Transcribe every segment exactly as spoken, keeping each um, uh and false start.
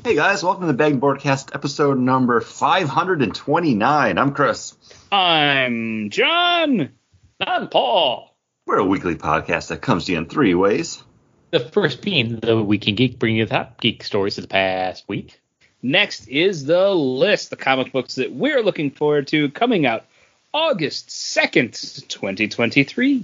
Hey guys, welcome to the Bang Broadcast episode number five hundred twenty-nine. I'm Chris. I'm John. I'm Paul. We're a weekly podcast that comes to you in three ways. The first being the Week in Geek, bringing you the top geek stories of the past week. Next is the list, the comic books that we're looking forward to coming out August second, twenty twenty-three.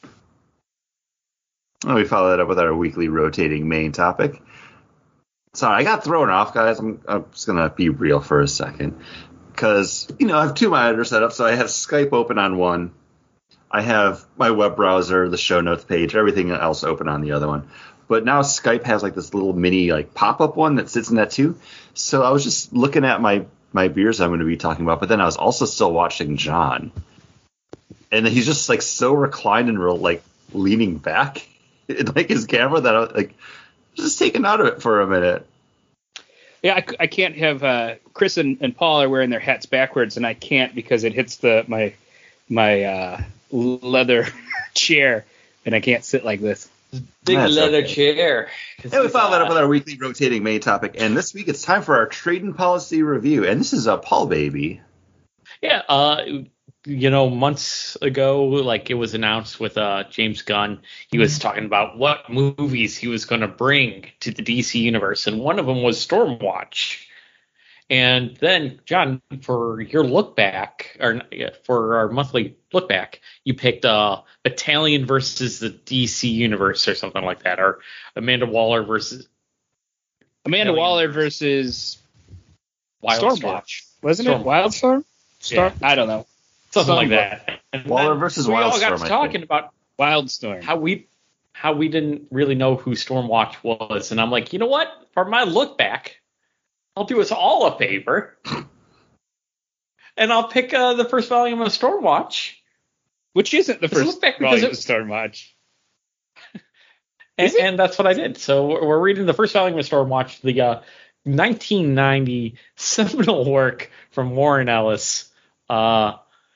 And we follow that up with our weekly rotating main topic. Sorry, I got thrown off, guys. I'm, I'm just going to be real for a second. Because, you know, I have two monitors set up, so I have Skype open on one. I have my web browser, the show notes page, everything else open on the other one. But now Skype has like this little mini like pop-up one that sits in that too. So I was just looking at my, my beers I'm going to be talking about, but then I was also still watching John. And he's just like so reclined and real, like leaning back in like his camera that I was like just taken out of it for a minute. Yeah, I, I can't have uh, Chris and, and Paul are wearing their hats backwards, and I can't because it hits the my my uh, leather chair, and I can't sit like this. Big That's leather okay. chair. And we follow that up with our weekly rotating main topic. And this week it's time for our trade and policy review. And this is a Paul baby. Yeah, uh, you know, months ago, like it was announced with uh, James Gunn, he was talking about what movies he was going to bring to the D C universe, and one of them was Stormwatch. And then, John, for your look back, or for our monthly look back, you picked uh, Battalion versus the D C universe or something like that, or Amanda Waller versus Amanda Battalion Waller versus Wildstorm. Stormwatch, wasn't Storm. it? Wildstorm? Storm? Yeah. I don't know. Something Something like that. And Waller then versus we all Wildstorm, got I to talking think. about Wildstorm. how we how we didn't really know who Stormwatch was, and I'm like, you know what? For my look back, I'll do us all a favor, and I'll pick uh, the first volume of Stormwatch, Which isn't the Let's first look back because volume of it- Stormwatch. and, Is it? and that's what I did. So we're we're reading the first volume of Stormwatch, the uh, nineteen ninety seminal work from Warren Ellis. Uh,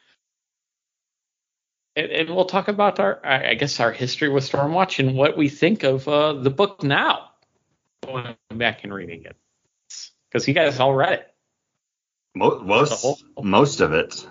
And, and we'll talk about our, I guess, our history with Stormwatch and what we think of uh, the book now, going back and reading it, because you guys all read it. Mo- The Most, whole- most of it.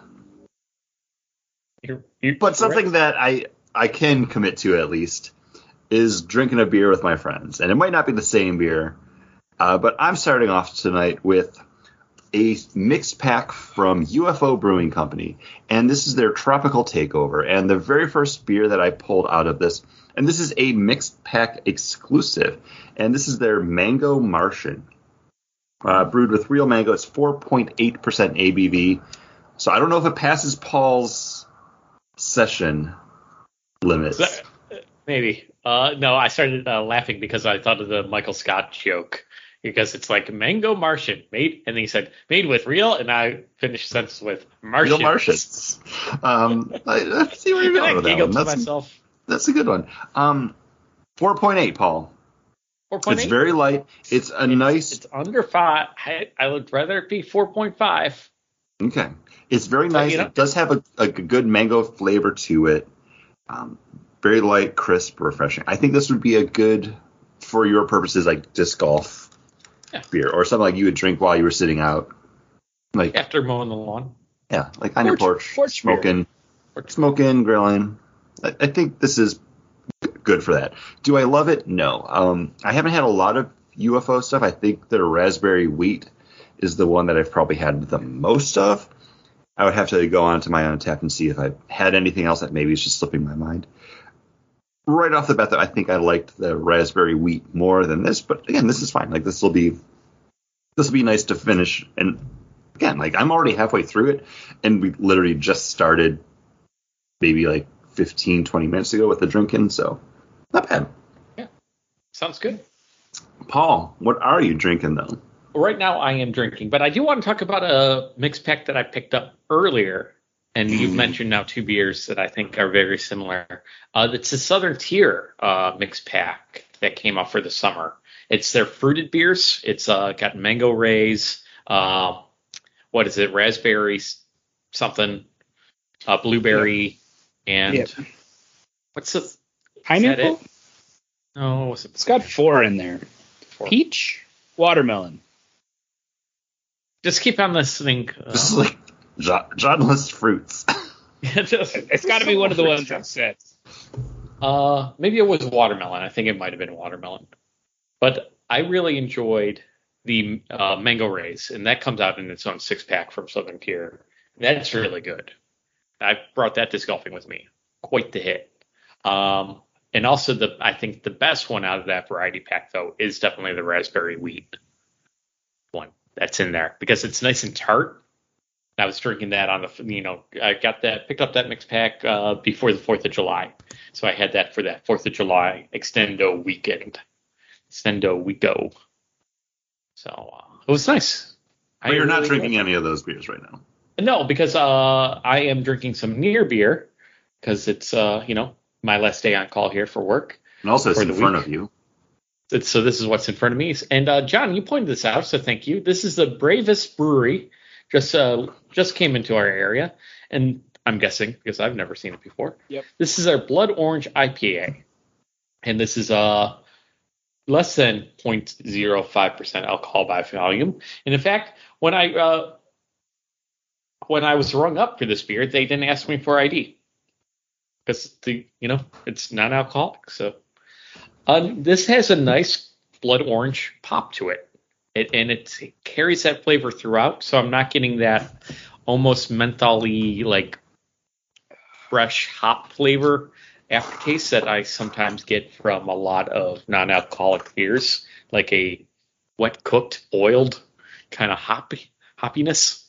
You're, you But something that I, I can commit to at least is drinking a beer with my friends. And it might not be the same beer, uh, but I'm starting off tonight with a mixed pack from U F O Brewing Company, and this is their Tropical Takeover. And the very first beer that I pulled out of this, and this is a mixed pack exclusive, and this is their Mango Martian, uh, brewed with real mango. It's four point eight percent A B V, so I don't know if it passes Paul's session limits. So- maybe. Uh, no, I started uh, laughing because I thought of the Michael Scott joke. Because it's like Mango Martian, made, and then he said, made with real, and I finished the sentence with Martians. Real Martians. Um, I, I see where you're And going I with that giggled one. to That's, myself. that's a good one. Um, four point eight, Paul. four point eight? It's very light. It's a nice. It's under five. I, I would rather it be four point five. Okay. It's very But, nice. you know- It does have a, a good mango flavor to it. Um, very light, crisp, refreshing. I think this would be a good, for your purposes, like disc golf Yeah. beer, or something like you would drink while you were sitting out. Like, After mowing the lawn. yeah, like on your Porch- porch, porch beer. smoking, smoking, grilling. I, I think this is g- good for that. Do I love it? No. Um, I haven't had a lot of U F O stuff. I think their raspberry wheat is the one that I've probably had the most of. I would have to go on to my Untappd and see if I had anything else that maybe is just slipping my mind. Right off the bat, though, I think I liked the raspberry wheat more than this. But again, this is fine. Like this will be, this will be nice to finish. And again, like I'm already halfway through it, and we literally just started maybe like fifteen, twenty minutes ago with the drinking. So not bad. Sounds good. Paul, what are you drinking though? Right now I am drinking, but I do want to talk about a mixed pack that I picked up earlier. And you've Mm. mentioned now two beers that I think are very similar. Uh, it's a Southern Tier uh, mixed pack that came out for the summer. It's their fruited beers. It's uh, got mango rays, uh, what is it, raspberry s- something, uh, blueberry, and Yeah. what's the is that Pineapple? it? No, what's it? It's got four in there. Four. Peach, watermelon, Just keep on listening. Uh, This is like John, John lists fruits. just, It's got to be one of the ones that says. Uh, maybe it was watermelon. I think it might have been watermelon. But I really enjoyed the uh, Mango Rays, and that comes out in its own six pack from Southern Tier. That's really good. I brought that disc golfing with me. Quite the hit. Um, and also the I think the best one out of that variety pack though is definitely the raspberry wheat one that's in there because it's nice and tart. I was drinking that on the you know I got that picked up that mix pack uh, before the Fourth of July, so I had that for that Fourth of July extendo weekend, extendo weeko. So uh, it was nice. But you're not really drinking liked- any of those beers right now. No, because uh, I am drinking some near beer because it's uh, you know my last day on call here for work. And also, it's For in the front week. of you. It's, so this is what's in front of me. And uh, John, you pointed this out, so thank you. This is the Bravest Brewery. Just uh, just came into our area, and I'm guessing because I've never seen it before. Yep. This is our Blood Orange I P A, and this is uh less than zero point zero five percent alcohol by volume. And in fact, when I uh, when I was rung up for this beer, they didn't ask me for I D because the you know it's non-alcoholic. So uh, this has a nice blood orange pop to it. It, and it carries that flavor throughout, so I'm not getting that almost mentholy, like, fresh hop flavor aftertaste that I sometimes get from a lot of non-alcoholic beers, like a wet cooked, oiled kind of hoppy hoppiness.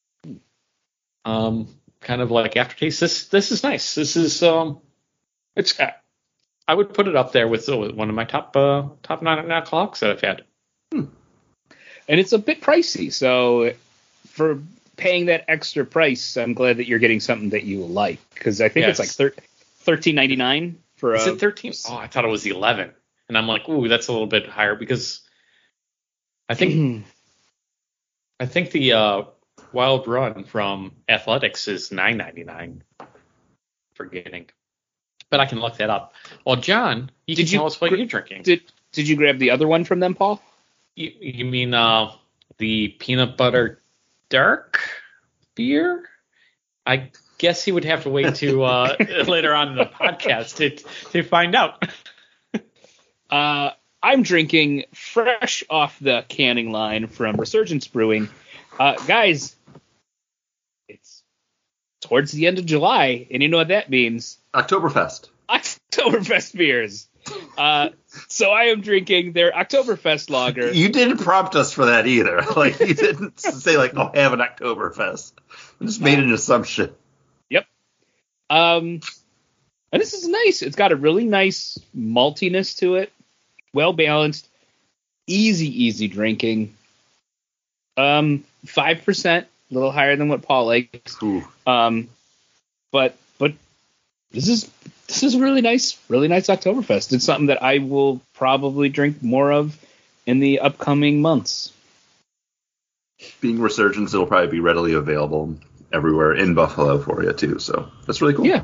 Um, kind of like aftertaste. This this is nice. This is um, it's I would put it up there with uh, one of my top uh, top non-alcoholics that I've had. Hmm. And it's a bit pricey, so for paying that extra price, I'm glad that you're getting something that you like, because I think Yes. it's like thirteen ninety-nine for Is a, it thirteen? Oh, I thought it was eleven. And I'm like, ooh, that's a little bit higher because I think I think the uh, Wild Run from Athletics is nine ninety-nine. Forgetting. But I can look that up. Well, John, you Did can you tell us what gr- you're drinking. Did Did you grab the other one from them, Paul? You, you mean uh, the peanut butter dark beer? I guess he would have to wait to uh, later on in the podcast to to find out. Uh, I'm drinking fresh off the canning line from Resurgence Brewing. Uh, guys, it's towards the end of July, and you know what that means. Oktoberfest. Oktoberfest beers. Uh, so I am drinking their Oktoberfest lager. You didn't prompt us for that either. Like, you didn't say, like, oh, have an Oktoberfest. You just made an assumption. Yep. Um, and this is nice. It's got a really nice maltiness to it. Well balanced. Easy, easy drinking. Um, five percent, a little higher than what Paul likes. Ooh. Um, but but this is this is really nice, really nice Oktoberfest. It's something that I will probably drink more of in the upcoming months. Being Resurgence, it'll probably be readily available everywhere in Buffalo for you, too. So that's really cool. Yeah.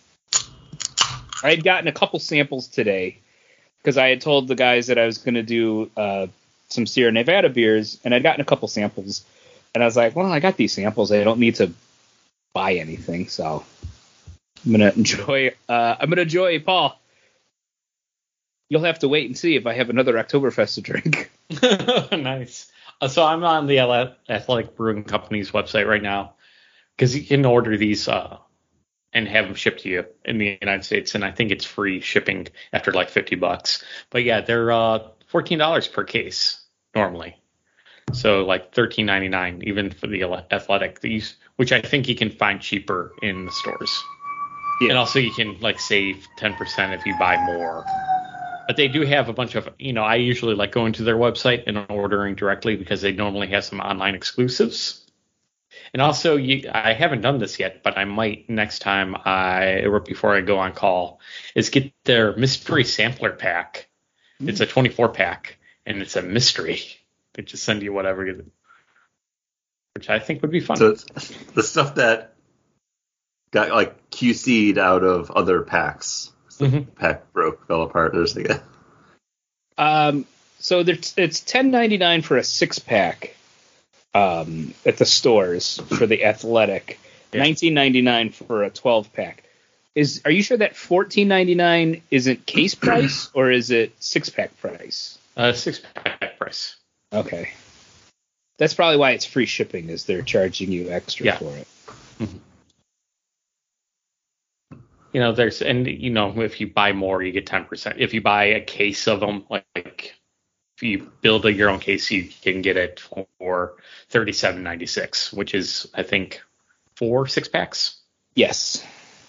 I had gotten a couple samples today because I had told the guys that I was going to do uh, some Sierra Nevada beers, and I'd gotten a couple samples. And I was like, well, I got these samples. I don't need to buy anything, so I'm going to enjoy uh, I'm going to enjoy, Paul. You'll have to wait and see if I have another Oktoberfest to drink. Nice. Uh, so I'm on the Athletic Brewing Company's website right now because you can order these uh, and have them shipped to you in the United States, and I think it's free shipping after like fifty bucks. But yeah, they're uh, fourteen dollars per case normally. So like thirteen ninety-nine even for the Athletic, these, which I think you can find cheaper in the stores. Yeah. And also you can like save ten percent if you buy more. But they do have a bunch of, you know, I usually like going to their website and ordering directly because they normally have some online exclusives. And also, you, I haven't done this yet, but I might next time I, or before I go on call, is get their mystery sampler pack. Mm. It's a twenty-four pack, and it's a mystery. They just send you whatever, you, which I think would be fun. So it's the stuff that got like Q C'd out of other packs. So mm-hmm. Pack broke, fell apart. There's the guy. Um, so it's ten ninety-nine for a six pack. um, at the stores for the Athletic. Yeah. nineteen ninety-nine for a twelve pack. Is are you sure that fourteen ninety-nine isn't case price or is it six pack price? Uh, six pack price. Okay, that's probably why it's free shipping, is they're charging you extra yeah. for it. Mm-hmm. You know, there's and you know if you buy more, you get ten percent. If you buy a case of them, like, like if you build a, your own case, you can get it for thirty-seven ninety-six, which is I think four six packs. Yes.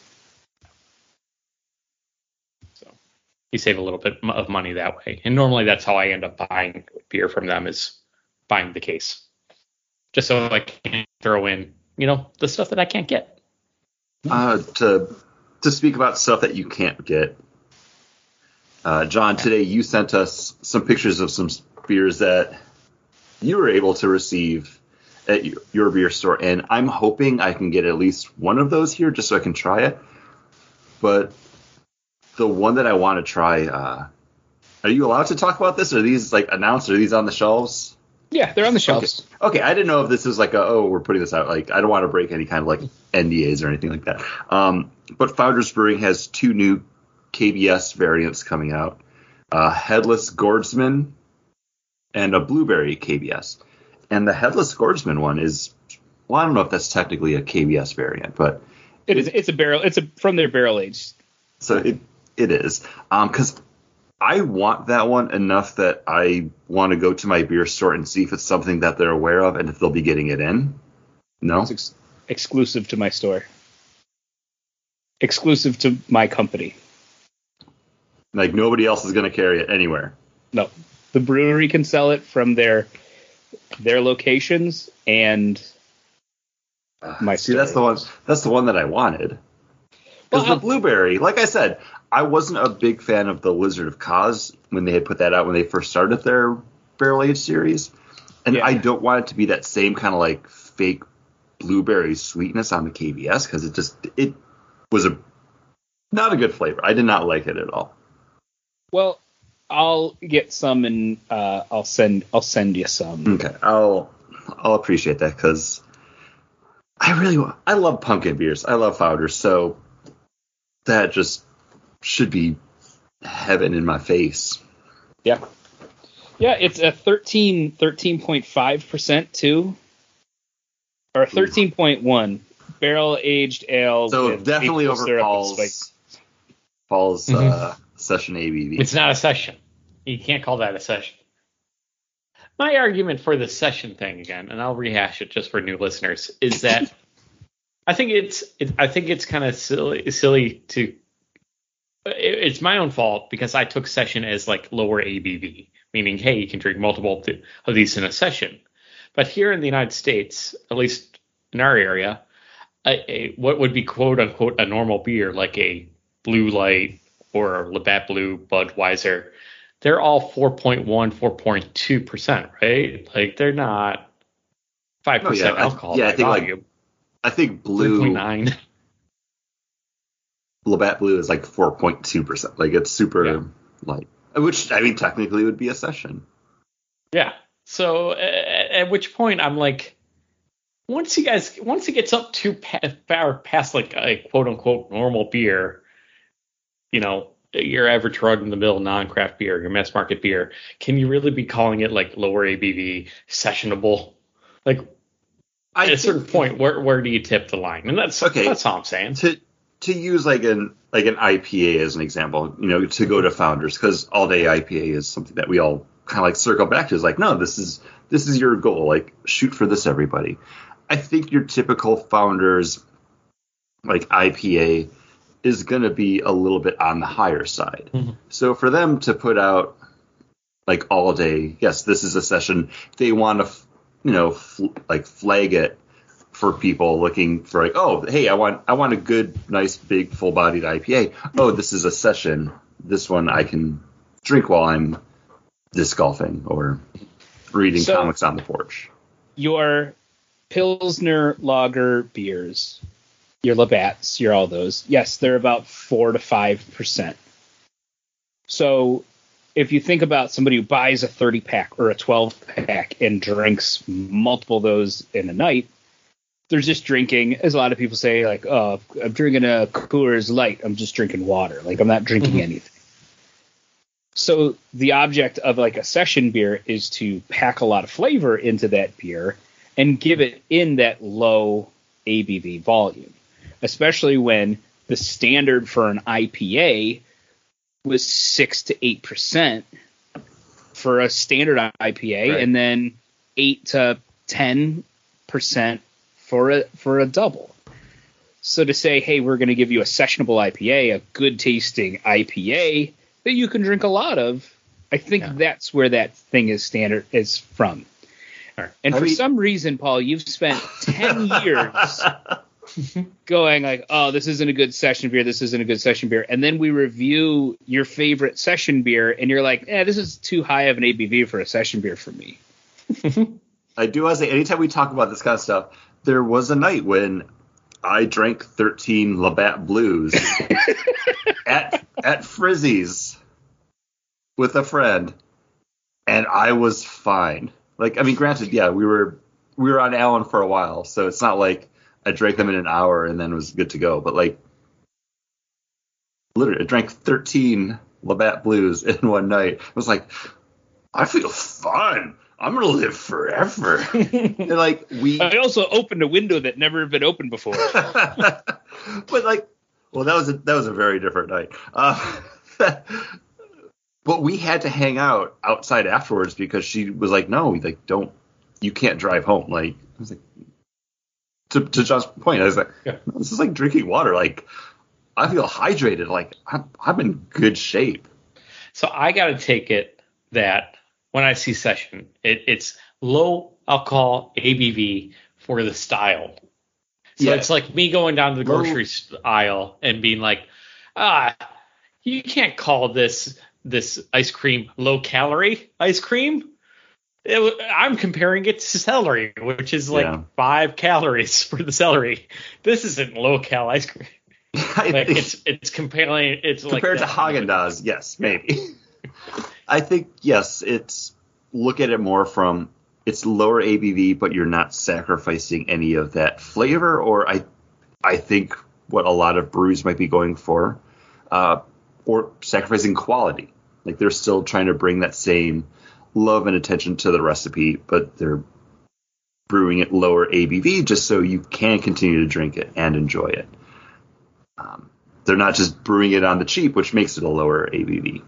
You save a little bit of money that way. And normally that's how I end up buying beer from them, is buying the case. Just so I can throw in, you know, the stuff that I can't get. Uh, to to speak about stuff that you can't get, uh, John, today you sent us some pictures of some beers that you were able to receive at your, your beer store. And I'm hoping I can get at least one of those here just so I can try it. But the one that I want to try, uh, are you allowed to talk about this? Are these like announced? Are these on the shelves? Yeah, they're on the shelves. Okay. okay, I didn't know if this was like a, oh, we're putting this out. Like, I don't want to break any kind of like N D As or anything like that. Um, but Founders Brewing has two new K B S variants coming out. Uh, Headless Gourdsman and a Blueberry K B S. And the Headless Gourdsman one is, well, I don't know if that's technically a K B S variant, but it is. It's a barrel. It's a from their barrel aged. So it it is. Um, because I want that one enough that I want to go to my beer store and see if it's something that they're aware of and if they'll be getting it in. No? It's ex- exclusive to my store. Exclusive to my company. Like, nobody else is going to carry it anywhere. No. The brewery can sell it from their their locations and uh, my see, store. that's the one. That's the one that I wanted. Because well, the blueberry, like I said, I wasn't a big fan of the Lizard of Kaz when they had put that out when they first started their barrel aged series, and yeah. I don't want it to be that same kind of like fake blueberry sweetness on the K B S because it just it was a not a good flavor. I did not like it at all. Well, I'll get some and uh, I'll send I'll send you some. Okay, I'll I'll appreciate that because I really want, I love pumpkin beers. I love Founders, so that just should be heaven in my face. Yeah. Yeah, it's a thirteen, thirteen point five percent too. Or thirteen point one. Barrel aged ale. So definitely over Paul's, Paul's mm-hmm. uh, session A B V. It's not a session. You can't call that a session. My argument for the session thing again, and I'll rehash it just for new listeners, is that I think it's it, I think it's kind of silly silly to it's my own fault because I took session as like lower A B V, meaning, hey, you can drink multiple of these in a session. But here in the United States, at least in our area, a, a, what would be quote unquote a normal beer like a Blue Light or a Labatt Blue, Budweiser, they're all four point one, four point two percent, right? Like they're not five percent oh, yeah. alcohol. Yeah, I think volume. like I think Blue three point nine Labatt Blue is like four point two percent. Like it's super yeah. light, which I mean technically would be a session. Yeah. So at, at which point I'm like, once you guys, once it gets up to far past like a quote unquote normal beer, you know, your average run in the mill non-craft beer, your mass market beer, can you really be calling it like lower A B V sessionable? Like I at a certain point, where where do you tip the line? And that's okay. That's all I'm saying. To to use like an like an I P A as an example, you know, to go to Founders because all day I P A is something that we all kind of like circle back to. Is like, no, this is this is your goal. Like shoot for this, everybody. I think your typical Founders like I P A is going to be a little bit on the higher side. Mm-hmm. So for them to put out like all day, yes, this is a session. They want to, you know, fl- like flag it for people looking for like, oh, hey, I want I want a good, nice, big, full-bodied I P A. Oh, this is a session. This one I can drink while I'm disc golfing or reading so comics on the porch. Your Pilsner lager beers, your Labatts, your all those, yes, they're about four to five percent. So if you think about somebody who buys a thirty pack or a twelve pack and drinks multiple of those in a night, they're just drinking, as a lot of people say, like, oh, I'm drinking a Coors Light. I'm just drinking water. Like, I'm not drinking mm-hmm. anything. So the object of like a session beer is to pack a lot of flavor into that beer and give it in that low A B V volume, especially when the standard for an I P A was six to eight percent for a standard I P A, right. And then eight to ten percent for a for a double. So to say, hey, we're going to give you a sessionable I P A, a good tasting I P A that you can drink a lot of, I think yeah. that's where that thing is standard is from. Right. And I for mean, some reason, Paul, you've spent ten years going like, oh, this isn't a good session beer, this isn't a good session beer. And then we review your favorite session beer, and you're like, eh, this is too high of an A B V for a session beer for me. I do want to say, anytime we talk about this kind of stuff, there was a night when I drank thirteen Labatt Blues at at Frizzy's with a friend, and I was fine. Like, I mean, granted, yeah, we were we were on Allen for a while, so it's not like I drank them in an hour and then was good to go. But like, literally, I drank thirteen Labatt Blues in one night. I was like, I feel fine. I'm gonna live forever. And like we, I also opened a window that never had been opened before. But like, well, that was a, that was a very different night. Uh, but we had to hang out outside afterwards because she was like, no, like don't, you can't drive home. Like I was like, to to John's point, I was like, yeah. This is like drinking water. Like I feel hydrated. Like I'm I'm in good shape. So I got to take it that. When I see session, it, it's low alcohol A B V for the style. So yeah. It's like me going down to the grocery low. aisle and being like, ah, you can't call this this ice cream low calorie ice cream. It, I'm comparing it to celery, which is like yeah. five calories for the celery. This isn't low cal ice cream. Like it's it's comparing it's compared like to Haagen-Dazs, yes, maybe. I think, yes, it's look at it more from it's lower A B V, but you're not sacrificing any of that flavor, or I I think what a lot of breweries might be going for, uh, or sacrificing quality. Like they're still trying to bring that same love and attention to the recipe, but they're brewing it lower A B V just so you can continue to drink it and enjoy it. Um, they're not just brewing it on the cheap, which makes it a lower A B V.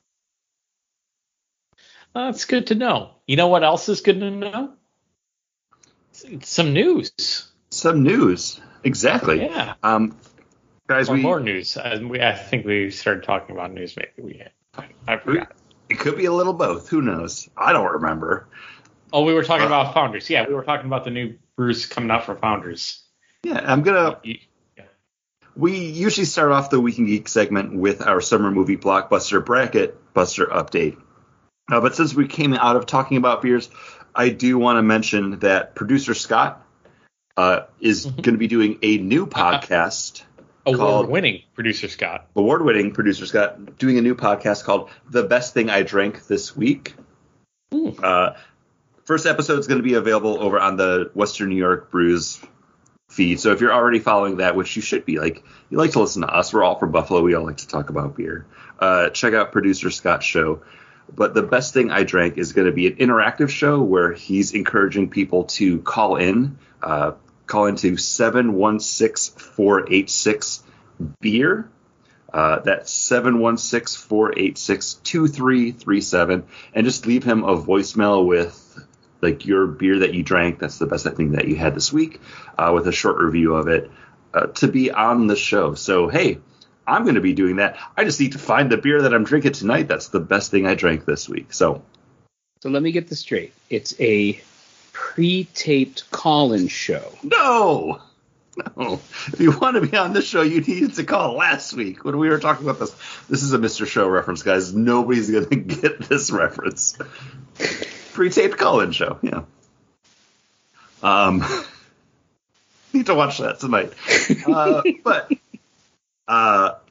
Uh, it's good to know. You know what else is good to know? Some news. Some news. Exactly. Yeah. Um, guys, or we more news. I, we, I think we started talking about news. Maybe we. I, I forgot. It could be a little both. Who knows? I don't remember. Oh, we were talking uh, about Founders. Yeah, we were talking about the new brews coming out from Founders. Yeah, I'm gonna. Yeah. We usually start off the Week in Geek segment with our summer movie blockbuster bracket buster update. Uh, but since we came out of talking about beers, I do want to mention that producer Scott uh, is mm-hmm. going to be doing a new podcast. Award-winning producer Scott. Award-winning producer Scott doing a new podcast called The Best Thing I Drank This Week. Uh, first episode is going to be available over on the Western New York Brews feed. So if you're already following that, which you should be, like you like to listen to us, we're all from Buffalo. We all like to talk about beer. Uh, check out producer Scott's show. But the Best Thing I Drank is going to be an interactive show where he's encouraging people to call in, uh, call into seven one six, four eight six, beer. Uh, that's seven one six, four eight six, two three three seven. And just leave him a voicemail with like your beer that you drank. That's the best thing that you had this week, uh, with a short review of it uh, to be on the show. So, hey, I'm going to be doing that. I just need to find the beer that I'm drinking tonight. That's the best thing I drank this week. So, so let me get this straight. It's a pre-taped call-in show. No, no. If you want to be on this show, you needed to call last week when we were talking about this. This is a Mister Show reference, guys. Nobody's going to get this reference. Pre-taped call-in show. Yeah. Um, need to watch that tonight. Uh, but. Uh,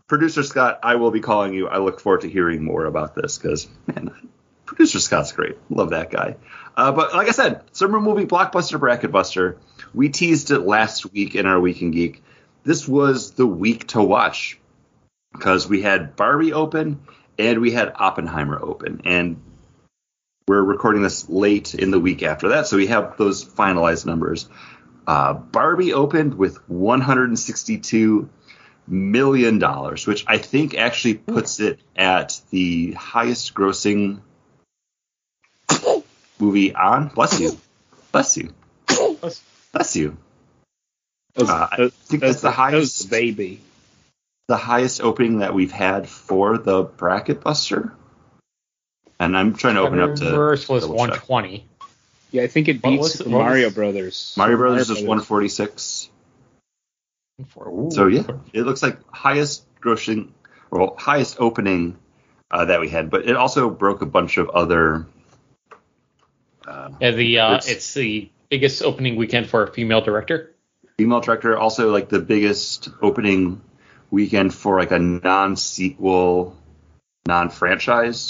Producer Scott, I will be calling you. I look forward to hearing more about this because, man, Producer Scott's great. Love that guy. Uh, but like I said, summer movie blockbuster bracket buster. We teased it last week in our Week in Geek. This was the week to watch because we had Barbie open and we had Oppenheimer open. And we're recording this late in the week after that, so we have those finalized numbers. Uh, Barbie opened with one hundred sixty-two million dollars, which I think actually puts it at the highest grossing movie on. Bless you. Bless you. Bless you. Uh, I think that's the highest baby. The highest opening that we've had for the bracket buster. And I'm trying to open up to. First was one twenty. Yeah, I think it beats was, Mario was, Brothers. Mario Brothers is one forty-six. Ooh. So yeah, it looks like highest grossing, well, highest opening uh, that we had, but it also broke a bunch of other. Uh, yeah, the uh, it's the biggest opening weekend for a female director. Female director, also like the biggest opening weekend for like a non-sequel, non-franchise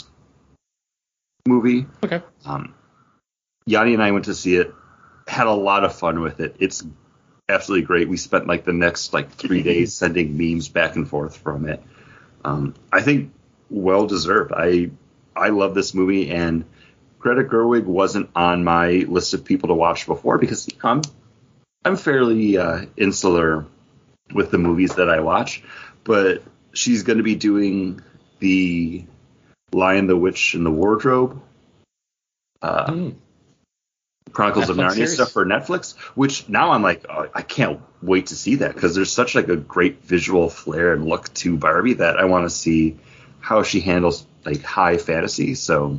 movie. Okay. Um, Yanni and I went to see it, had a lot of fun with it. It's absolutely great. We spent like the next like three days sending memes back and forth from it. Um, I think well deserved. I I love this movie, and Greta Gerwig wasn't on my list of people to watch before because you know, I'm I'm fairly uh, insular with the movies that I watch, but she's going to be doing the Lion, the Witch, and the Wardrobe. Uh, mm. Chronicles Netflix of Narnia series? Stuff for Netflix, which now I'm like, oh, I can't wait to see that because there's such like a great visual flair and look to Barbie that I want to see how she handles like high fantasy. So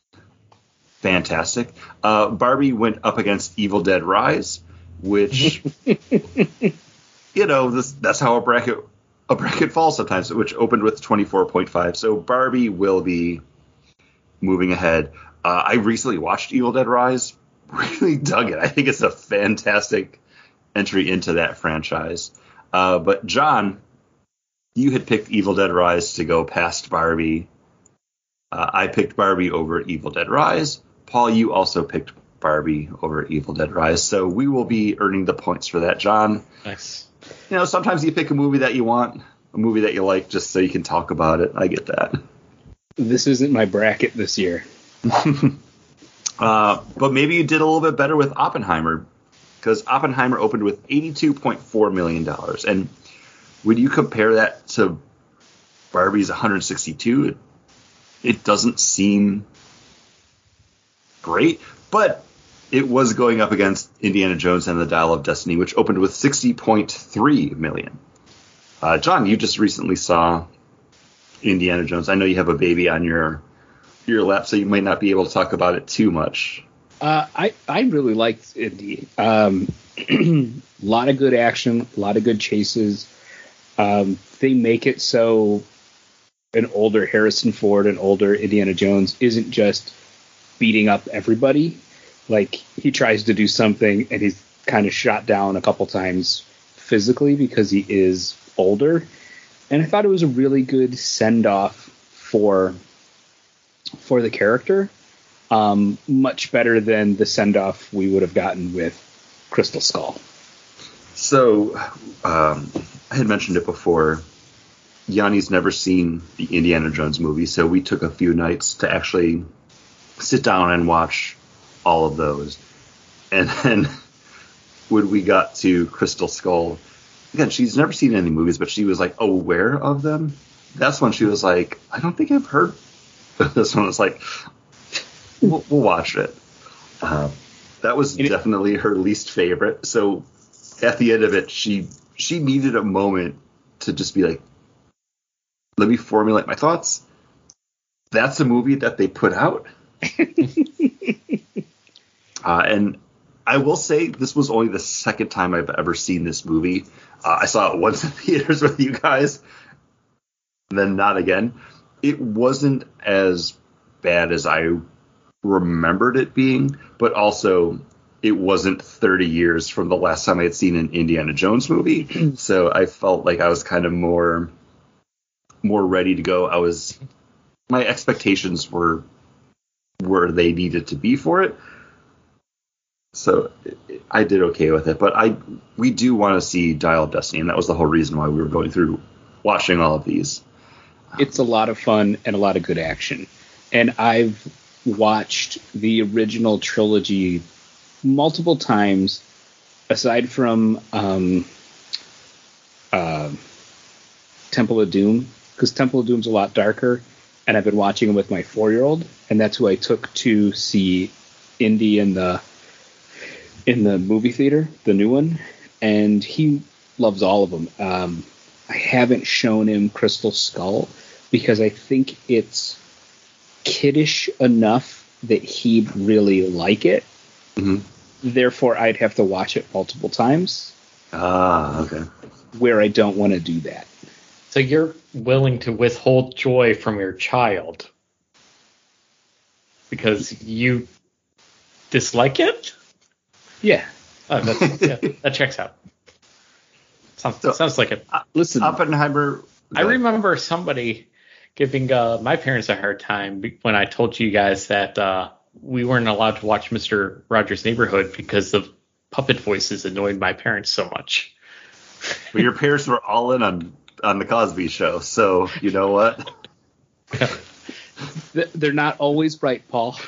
fantastic. Uh, Barbie went up against Evil Dead Rise, which you know this that's how a bracket a bracket falls sometimes, which opened with twenty-four point five. So Barbie will be moving ahead. Uh, I recently watched Evil Dead Rise. Really dug it. I think it's a fantastic entry into that franchise. Uh, but John, you had picked Evil Dead Rise to go past Barbie. Uh, I picked Barbie over Evil Dead Rise. Paul, you also picked Barbie over Evil Dead Rise. So we will be earning the points for that, John. Nice. You know, sometimes you pick a movie that you want, a movie that you like, just so you can talk about it. I get that. This isn't my bracket this year. Uh, but maybe you did a little bit better with Oppenheimer, because Oppenheimer opened with eighty-two point four million dollars. And when you compare that to Barbie's one hundred sixty-two, it, it doesn't seem great. But it was going up against Indiana Jones and the Dial of Destiny, which opened with sixty point three million dollars. Uh, John, you just recently saw Indiana Jones. I know you have a baby on your your lap, so you might not be able to talk about it too much. Uh, I, I really liked Indy. Um, a lot of good action, a lot of good chases. Um, they make it so an older Harrison Ford, an older Indiana Jones isn't just beating up everybody. Like, he tries to do something and he's kind of shot down a couple times physically because he is older. And I thought it was a really good send-off for for the character, um, much better than the send-off we would have gotten with Crystal Skull. So, um, I had mentioned it before. Yanni's never seen the Indiana Jones movie, so we took a few nights to actually sit down and watch all of those. And then when we got to Crystal Skull, again, she's never seen any movies, but she was like aware of them. That's when she was like, I don't think I've heard this one. Was like, we'll, we'll watch it. Uh, that was and definitely it, her least favorite. So at the end of it, she she needed a moment to just be like, let me formulate my thoughts. That's a movie that they put out. uh, and I will say this was only the second time I've ever seen this movie. Uh, I saw it once in theaters with you guys, then not again. It wasn't as bad as I remembered it being, but also it wasn't thirty years from the last time I had seen an Indiana Jones movie. So I felt like I was kind of more more ready to go. I was my expectations were where they needed to be for it. So I did okay with it, but I we do want to see Dial of Destiny, and that was the whole reason why we were going through watching all of these. It's a lot of fun and a lot of good action, and I've watched the original trilogy multiple times, aside from um, uh, Temple of Doom, because Temple of Doom's a lot darker, and I've been watching it with my four-year-old, and that's who I took to see Indy in the in the movie theater, the new one, and he loves all of them. Um, I haven't shown him Crystal Skull because I think it's kiddish enough that he'd really like it. Mm-hmm. Therefore, I'd have to watch it multiple times. Ah, okay. Where I don't want to do that. So you're willing to withhold joy from your child because you dislike it? Yeah. Oh, that's, yeah, that checks out. Sounds, So, sounds like it. Uh, Listen, Oppenheimer. I remember somebody giving uh, my parents a hard time be- when I told you guys that uh, we weren't allowed to watch Mister Rogers' Neighborhood because the puppet voices annoyed my parents so much. But your parents were all in on on the Cosby Show, so you know what? they're not always right, Paul.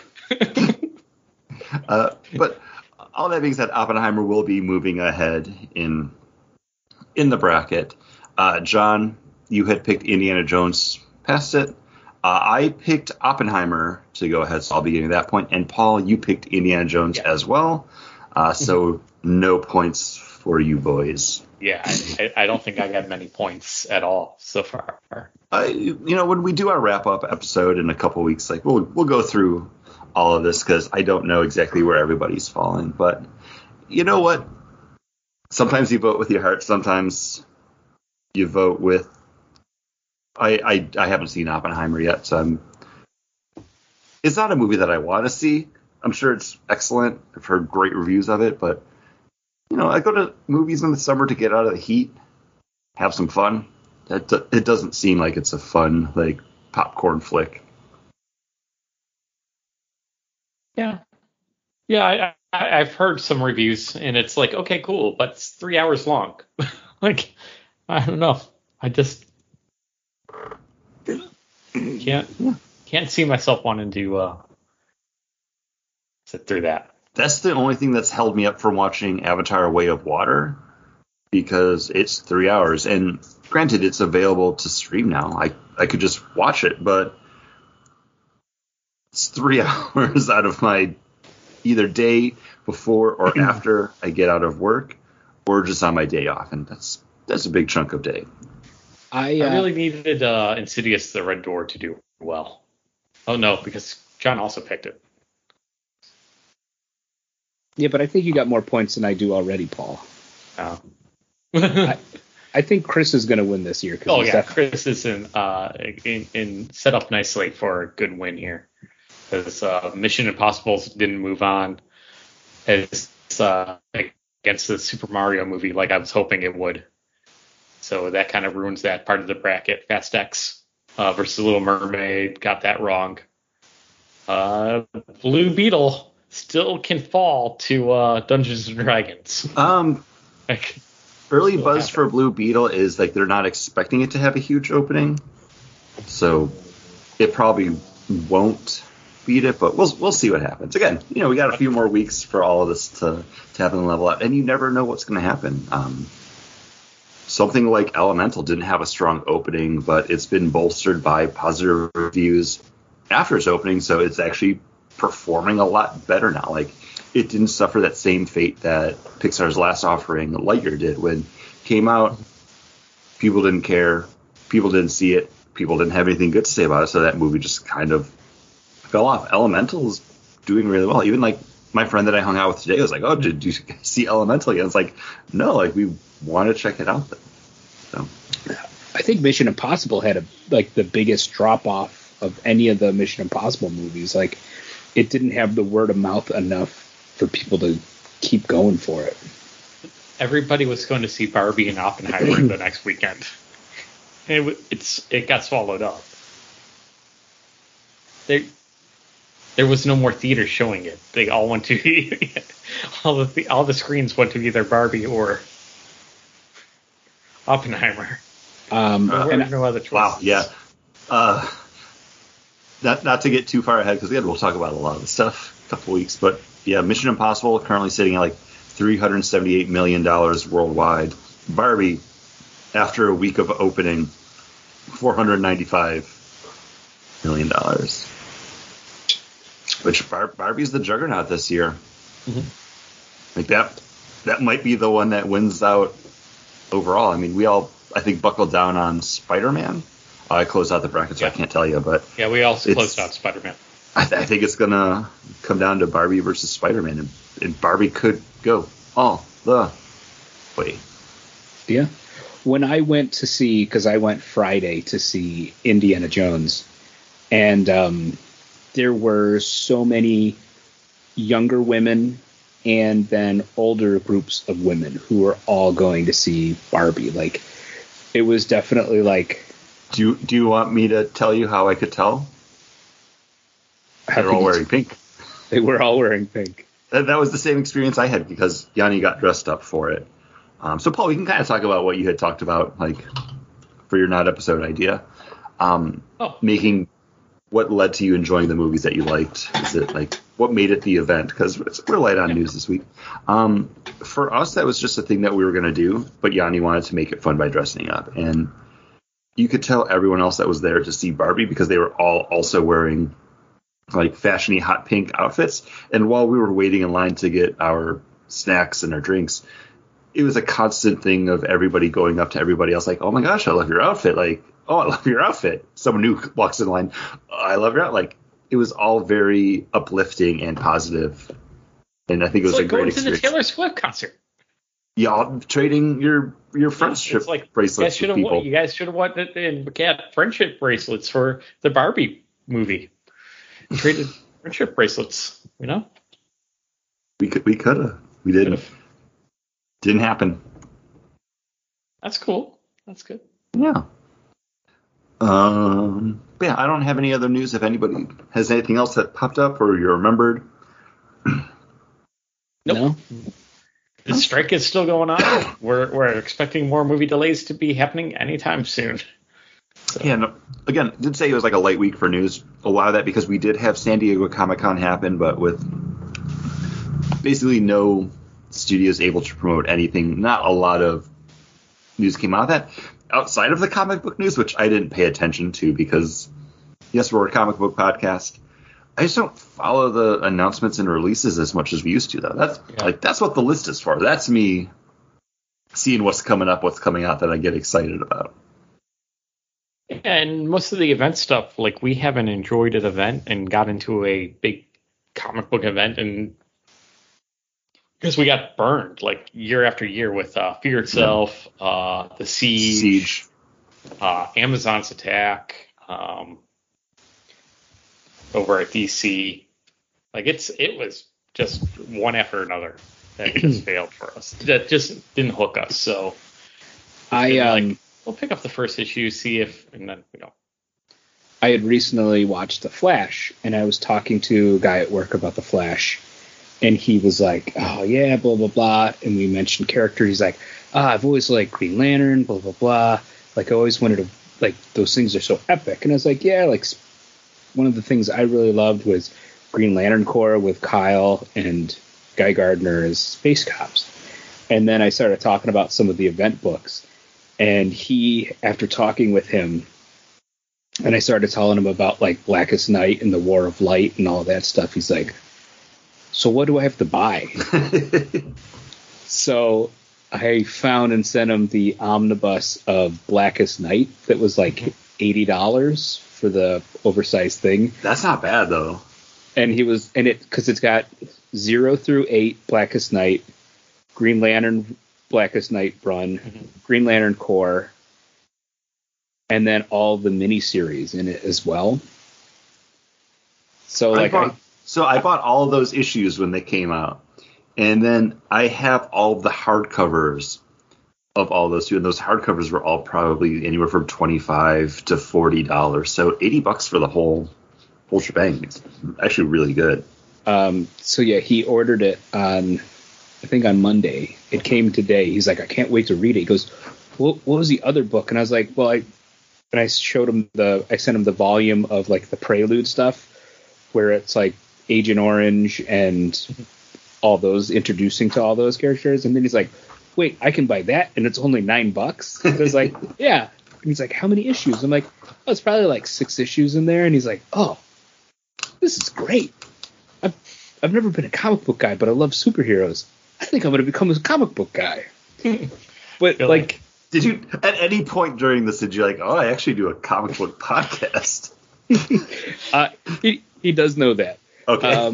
uh, but all that being said, Oppenheimer will be moving ahead in in the bracket. Uh, John, you had picked Indiana Jones past it. Uh, I picked Oppenheimer to go ahead, so I'll be getting that point. And Paul, you picked Indiana Jones yeah. as well. Uh, so no points for you boys. Yeah, I, I don't think I got many points at all so far. Uh, you know, when we do our wrap up episode in a couple weeks, like we'll we'll go through all of this because I don't know exactly where everybody's falling. But you know what? Sometimes you vote with your heart. Sometimes you vote with. I I, I haven't seen Oppenheimer yet, so I'm. It's not a movie that I want to see. I'm sure it's excellent. I've heard great reviews of it, but you know, I go to movies in the summer to get out of the heat, have some fun. It, it doesn't seem like it's a fun, like, popcorn flick. Yeah. Yeah, I, I, I've heard some reviews, and it's like, okay, cool, but it's three hours long. Like, I don't know. I just can't can't see myself wanting to uh, sit through that. That's the only thing that's held me up from watching Avatar: Way of Water, because it's three hours. And granted, it's available to stream now. I, I could just watch it, but it's three hours out of my either day before or after I get out of work, or just on my day off. And that's that's a big chunk of day. I, uh, I really needed uh, Insidious: The Red Door to do well. Oh, no, because John also picked it. Yeah, but I think you got more points than I do already, Paul. Oh. I, I think Chris is going to win this year. Oh, yeah, definitely... Chris is in, uh, in, in set up nicely for a good win here. Because uh, Mission Impossible didn't move on as uh, against the Super Mario movie like I was hoping it would. So that kind of ruins that part of the bracket. Fast X uh, versus Little Mermaid got that wrong. Uh, Blue Beetle still can fall to uh, Dungeons and Dragons. Um, like, early buzz happen. for Blue Beetle is like they're not expecting it to have a huge opening, so it probably won't beat it. But we'll we'll see what happens. Again, you know, we got a few more weeks for all of this to to happen and level out, and you never know what's going to happen. Um, something like Elemental didn't have a strong opening, but it's been bolstered by positive reviews after its opening, so it's actually performing a lot better now. Like, it didn't suffer that same fate that Pixar's Last Offering, Lightyear, did. When it came out, people didn't care, people didn't see it, people didn't have anything good to say about it, so that movie just kind of fell off. Elemental's doing really well. Even like my friend that I hung out with today was like, "Oh, did you see Elemental again?" It's like, no, like we want to check it out. Then. So, I think Mission Impossible had a like the biggest drop off of any of the Mission Impossible movies. Like, it didn't have the word of mouth enough for people to keep going for it. Everybody was going to see Barbie and Oppenheimer the next weekend. It, w- it's it got swallowed up. There, there was no more theater showing it. They all went to all the all the screens went to either Barbie or Oppenheimer. Um, There were and no other choices. Wow, yeah. Uh, not not to get too far ahead, because again, we'll talk about a lot of this stuff in a couple weeks. But yeah, Mission Impossible currently sitting at like three hundred seventy-eight million dollars worldwide. Barbie, after a week of opening, four hundred ninety-five million dollars. Which Bar- Barbie's the juggernaut this year. Mm-hmm. Like that, that might be the one that wins out overall. I mean, we all, I think, buckled down on Spider-Man. Uh, I closed out the bracket, so Yeah. I can't tell you, but Yeah, we also It's- closed out Spider-Man. I, th- I think it's gonna come down to Barbie versus Spider-Man, and, and Barbie could go all the way. yeah. When I went to see, because I went Friday to see Indiana Jones, and um, there were so many younger women and then older groups of women who were all going to see Barbie. Like, it was definitely like, Do you do you want me to tell you how I could tell? I They're all think wearing pink. they were all wearing pink. That, that was the same experience I had because Yanni got dressed up for it. Um, so, Paul, we can kind of talk about what you had talked about, like, for your not episode idea. Um, Oh. Making what led to you enjoying the movies that you liked. Is it, like, what made it the event? Because we're light on Yeah. news this week. Um, for us, that was just a thing that we were going to do, but Yanni wanted to make it fun by dressing up. And you could tell everyone else that was there to see Barbie because they were all also wearing, like, fashiony hot pink outfits. And while we were waiting in line to get our snacks and our drinks, it was a constant thing of everybody going up to everybody else like, oh my gosh, I love your outfit. Like, oh, I love your outfit. Someone new walks in line, oh, I love your outfit. Like, it was all very uplifting and positive. And I think it was It's like a great going to the experience. Taylor Swift concert. Y'all trading your your friendship It's like, you guys bracelets should with have people. you guys should have wanted and got friendship bracelets for the Barbie movie. Traded friendship bracelets, you know? We could we could have. We didn't. Could've. Didn't happen. That's cool. That's good. Yeah. Um, but yeah, I don't have any other news. If anybody has anything else that popped up or you remembered. Nope. No? The strike is still going on. We're we're expecting more movie delays to be happening anytime soon. So, Yeah, no, again, did say it was like a light week for news. A lot of that because we did have San Diego Comic-Con happen, but with basically no studios able to promote anything. Not a lot of news came out of that. Outside of the comic book news, which I didn't pay attention to because, yes, we're a comic book podcast. I just don't follow the announcements and releases as much as we used to, though. That's Yeah. like that's what the list is for. That's me seeing what's coming up, what's coming out that I get excited about. and most of the event stuff, like we haven't enjoyed an event and got into a big comic book event, and because we got burned like year after year with uh, Fear Itself, uh, the Siege, Siege. Uh, Amazon's Attack, um, over at D C. Like it's it was just one after another that just failed for us. That just didn't hook us. So I and, um like, we'll pick up the first issue, see if, and then you know. I had recently watched The Flash, and I was talking to a guy at work about The Flash, and he was like, oh yeah, blah blah blah, and we mentioned character. He's like, ah, I've always liked Green Lantern, blah blah blah. Like I always wanted to, like those things are so epic. And I was like, yeah, like one of the things I really loved was Green Lantern Corps with Kyle and Guy Gardner as space cops. And then I started talking about some of the event books, and he, after talking with him, and I started telling him about like Blackest Night and the War of Light and all that stuff, he's like, so what do I have to buy? So I found and sent him the omnibus of Blackest Night that was like eighty dollars for the oversized thing. That's not bad though. And he was in it because it's got zero through eight Blackest Night, Green Lantern Blackest Night run, Mm-hmm. Green Lantern Corps, and then all the miniseries in it as well. So I like bought, I, so I bought all of those issues when they came out, and then I have all of the hardcovers of all those two, and those hardcovers were all probably anywhere from twenty-five to forty dollars. So eighty bucks for the whole whole shebang. It's actually really good. Um, so yeah, he ordered it on, I think on Monday. It came today. He's like, I can't wait to read it. He goes, what, what was the other book? And I was like, well, I, and I showed him the, I sent him the volume of like the Prelude stuff, where it's like Agent Orange and all those, introducing to all those characters. And then he's like, wait, I can buy that and it's only nine bucks. I was like, yeah. And he's like, how many issues? I'm like, oh, it's probably like six issues in there. And he's like, oh, this is great. I've I've never been a comic book guy, but I love superheroes. I think I'm going to become a comic book guy. But Really? like, Did you at any point during this did you like, oh, I actually do a comic book podcast? uh, he he does know that. Okay. Um,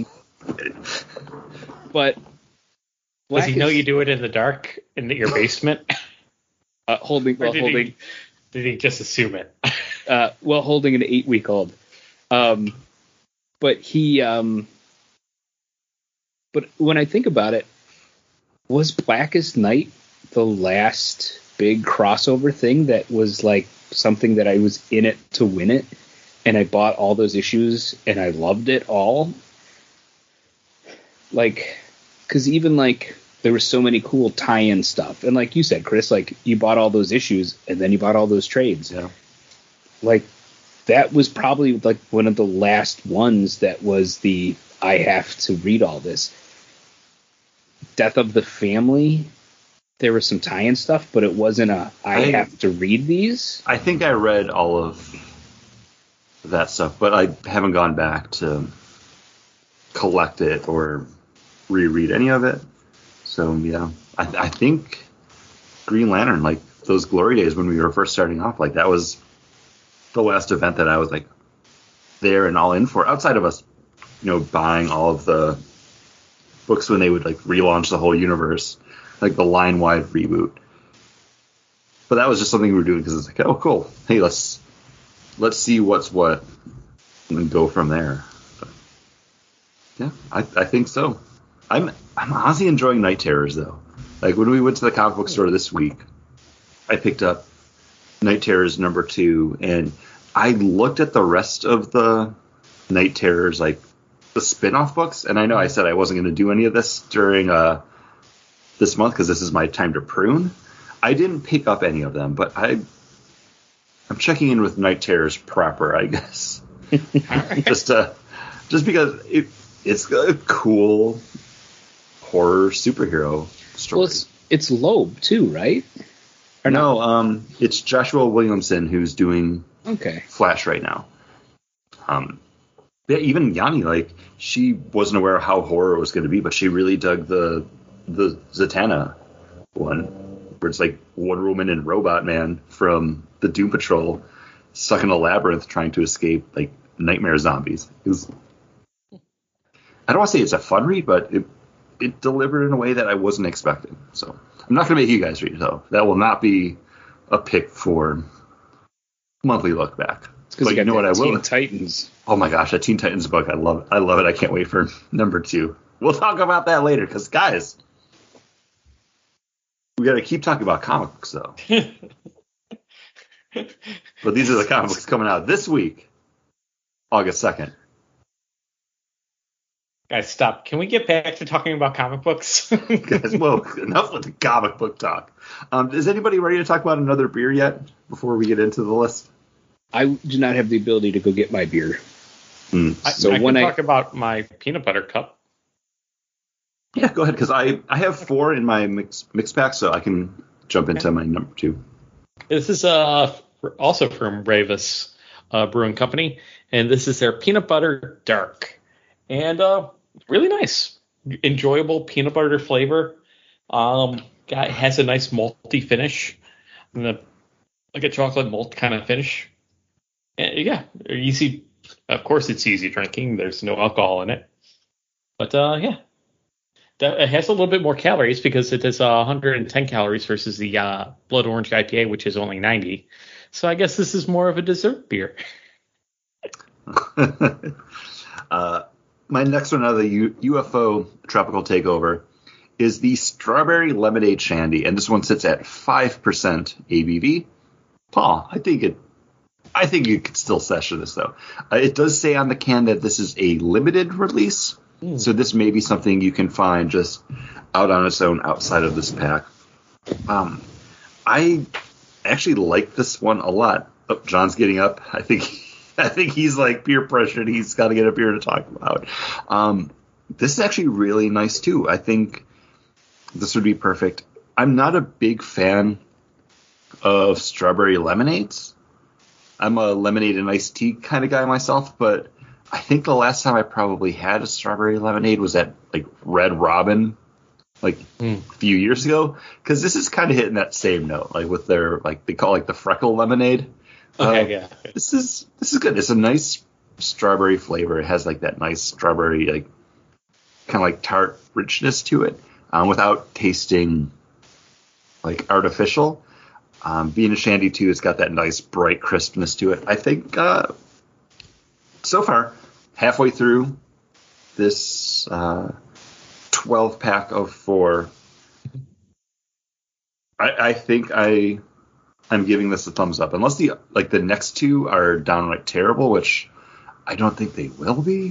but Does he know Blackest- you do it in the dark in your basement? uh, holding Or well did holding he, did he just assume it? uh, well holding an eight week old. Um, but he um, but when I think about it, was Blackest Night the last big crossover thing that was like something that I was in it to win it, and I bought all those issues and I loved it all? Like, because even like there was so many cool tie-in stuff, and like you said, Chris, like you bought all those issues and then you bought all those trades. Yeah. Like that was probably like one of the last ones that was the I have to read all this. Death of the Family, there was some tie-in stuff, but it wasn't a I, I- have to read these. I think I read all of that stuff, but I haven't gone back to collect it or reread any of it. So yeah, I, I think Green Lantern, like those glory days when we were first starting off, like that was the last event that I was like there and all in for. Outside of us, you know, buying all of the books when they would like relaunch the whole universe, like the line-wide reboot. But that was just something we were doing because it's like, oh, cool. Hey, let's let's see what's what and go from there. But, yeah, I, I think so. I'm I'm honestly enjoying Night Terrors though. Like when we went to the comic book store this week, I picked up Night Terrors number two, and I looked at the rest of the Night Terrors, like the spin-off books, and I know I said I wasn't going to do any of this during uh this month because this is my time to prune. I didn't pick up any of them, but I I'm checking in with Night Terrors proper, I guess. just uh just because it it's a cool horror superhero story. Well, it's it's Loeb too, right? Or no, um, it's Joshua Williamson who's doing Okay. Flash right now. Um, yeah, even Yanni, like she wasn't aware of how horror was going to be, but she really dug the the Zatanna one, where it's like Wonder Woman and Robot Man from the Doom Patrol stuck in a labyrinth trying to escape like nightmare zombies. It was, I don't want to say it's a fun read, but it it delivered in a way that I wasn't expecting. So I'm not going to make you guys read it, though. That will not be a pick for monthly look back. Because But you know what I will? Teen Titans. Oh my gosh, a Teen Titans book. I love it. I love it. I can't wait for number two. We'll talk about that later because, guys, we got to keep talking about comic books, though. But these are the comic books coming out this week, August second. Guys, stop. Can we get back to talking about comic books? Guys, whoa, enough with the comic book talk. Um, is anybody ready to talk about another beer yet before we get into the list? I do not have the ability to go get my beer. Hmm. I, So I when can I- talk about my peanut butter cup. Yeah, go ahead, because I, I have four in my mix, mix pack, so I can jump into my number two. This is uh also from Ravis uh, Brewing Company, and this is their peanut butter dark, and uh, really nice, enjoyable peanut butter flavor. Um, got, has a nice malty finish, and a, like a chocolate malt kind of finish. And yeah, easy. Of course, it's easy drinking. There's no alcohol in it, but uh, yeah. That, it has a little bit more calories because it is uh, one hundred ten calories versus the uh, Blood Orange I P A, which is only ninety. So I guess this is more of a dessert beer. uh, my next one out of the U- UFO Tropical Takeover is the Strawberry Lemonade Shandy, and this one sits at five percent A B V. Paul, I think it I think you could still session this, though. Uh, it does say on the can that this is a limited release, mm. so this may be something you can find just out on its own outside of this pack. Um, I actually like this one a lot. Oh, John's getting up. I think I think he's like peer pressured. He's got to get up here to talk about. Um, this is actually really nice, too. I think this would be perfect. I'm not a big fan of strawberry lemonades. I'm a lemonade and iced tea kind of guy myself, but I think the last time I probably had a strawberry lemonade was at like Red Robin, like mm. a few years ago. Because this is kind of hitting that same note, like with their like they call it like the freckle lemonade. Okay, uh, yeah. This is this is good. It's a nice strawberry flavor. It has like that nice strawberry like kind of like tart richness to it, um, without tasting like artificial. Um, being a shandy too, it's got that nice bright crispness to it. I think uh, so far, halfway through this uh, twelve pack of four, I, I think I I'm giving this a thumbs up. Unless the like the next two are downright terrible, which I don't think they will be.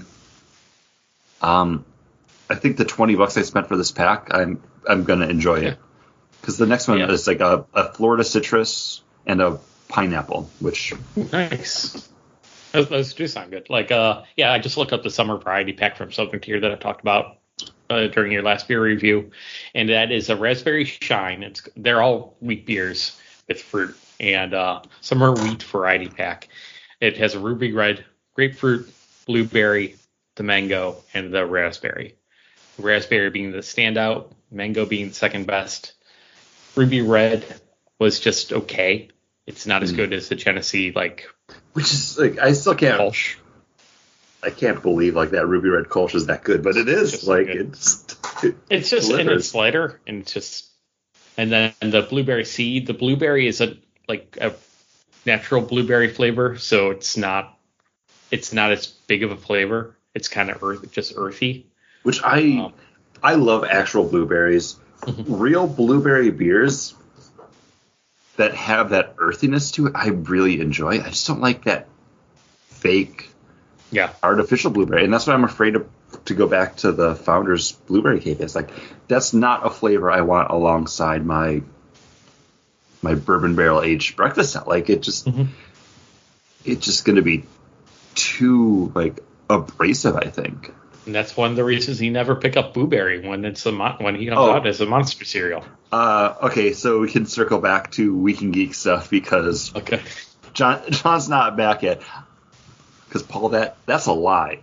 Um, I think the twenty bucks I spent for this pack, I'm I'm gonna enjoy it. Because the next one yeah. is like a, a Florida citrus and a pineapple, which nice. Those, those do sound good. Like, uh, yeah, I just looked up the summer variety pack from Southern Tier that I talked about uh, during your last beer review, and that is a raspberry shine. It's they're all wheat beers with fruit, and uh, summer wheat variety pack. It has a ruby red, grapefruit, blueberry, the mango, and the raspberry. The raspberry being the standout, mango being the second best. Ruby Red was just okay. It's not as good as the Genesee, like, which is like I still can't. Kolsch. I can't believe like that Ruby Red Kolsch is that good, but it is it's like good. it's. It it's just delivers. And it's lighter, and it's just, and then the blueberry seed. The blueberry is a like a natural blueberry flavor, so it's not, it's not as big of a flavor. It's kind of earth, just earthy. Which I, um, I love actual blueberries. Real blueberry beers that have that earthiness to it, I really enjoy. I just don't like that fake, yeah, artificial blueberry, and that's why I'm afraid of, to go back to the Founder's Blueberry Cake. It's like that's not a flavor I want alongside my my bourbon barrel aged breakfast. Like it just, mm-hmm. it's just going to be too like abrasive, I think. And that's one of the reasons he never pick up Blueberry when it's a mon- when he comes oh. out as a monster cereal. Uh, okay, so we can circle back to Week in Geek stuff because okay. John John's not back yet. Because Paul, that that's a lie.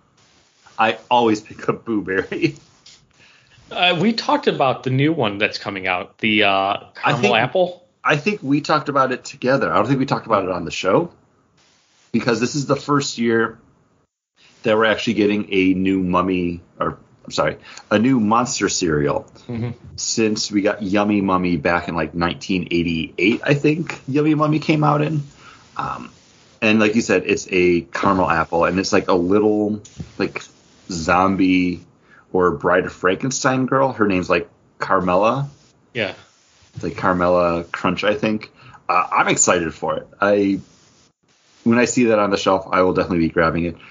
I always pick up Blueberry. Uh, we talked about the new one that's coming out, the uh, caramel I think, apple. I think we talked about it together. I don't think we talked about it on the show because this is the first year that we're actually getting a new Mummy, or I'm sorry, a new monster cereal mm-hmm. since we got Yummy Mummy back in like nineteen eighty-eight, I think Yummy Mummy came out in. Um, and like you said, it's a caramel apple, and it's like a little like zombie or Bride of Frankenstein girl. Her name's like Carmela. Yeah. It's like Carmela Crunch, I think. Uh, I'm excited for it. I when I see that on the shelf, I will definitely be grabbing it.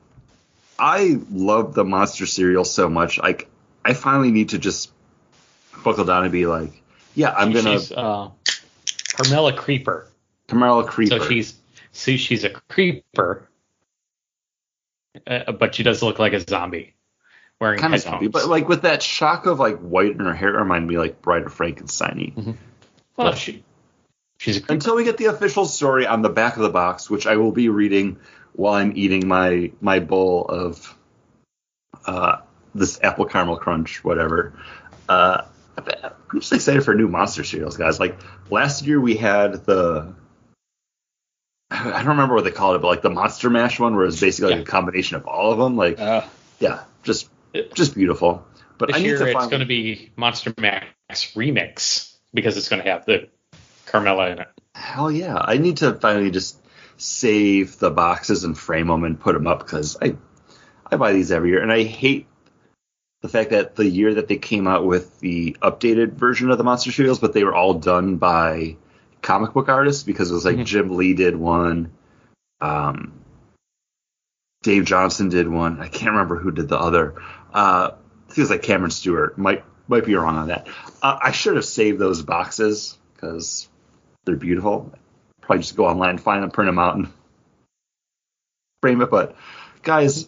I love the monster cereal so much. Like, I finally need to just buckle down and be like, yeah, I'm gonna. She's uh, Carmela Creeper. Carmela Creeper. So she's so she's a creeper, uh, but she does look like a zombie wearing kind headphones. of zombie, but like with that shock of like white in her hair, remind me like Bride of Frankenstein-y. Mm-hmm. Well, she she's a creeper. Until we get the official story on the back of the box, which I will be reading while I'm eating my my bowl of uh, this apple caramel crunch, whatever. Uh, I'm just excited for new monster cereals, guys. Like last year we had the, I don't remember what they called it, but like the Monster Mash one, where it was basically yeah. like a combination of all of them. Like, uh, yeah, just just beautiful. But this I need year to it's find... going to be Monster Max Remix because it's going to have the Carmela in it. Hell yeah! I need to finally just save the boxes and frame them and put them up because I I buy these every year and I hate the fact that the year that they came out with the updated version of the Monster Cereals, but they were all done by comic book artists, because it was like mm-hmm. Jim Lee did one, um, Dave Johnson did one. I can't remember who did the other. Uh, I think it was like Cameron Stewart. Might might be wrong on that. Uh, I should have saved those boxes because they're beautiful. Probably just go online, find them, print them out, and frame it. But guys,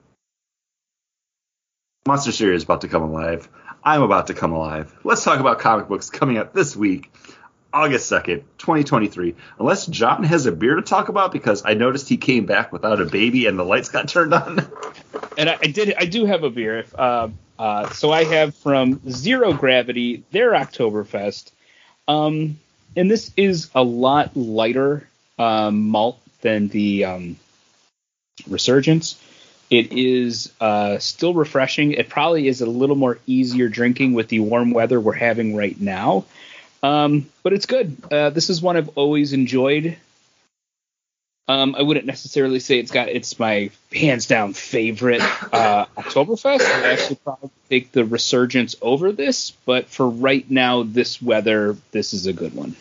Monster Cereal is about to come alive. I'm about to come alive. Let's talk about comic books coming up this week, August second, twenty twenty-three. Unless John has a beer to talk about, because I noticed he came back without a baby and the lights got turned on. And I, I did. I do have a beer. Uh, uh, so I have from Zero Gravity, their Oktoberfest. Um, and this is a lot lighter um, malt than the um, Resurgence. It is uh, still refreshing. It probably is a little more easier drinking with the warm weather we're having right now. Um, but it's good. Uh, this is one I've always enjoyed. Um, I wouldn't necessarily say it's got it's my hands down favorite uh, Oktoberfest. I actually probably take the Resurgence over this, but for right now, this weather, this is a good one.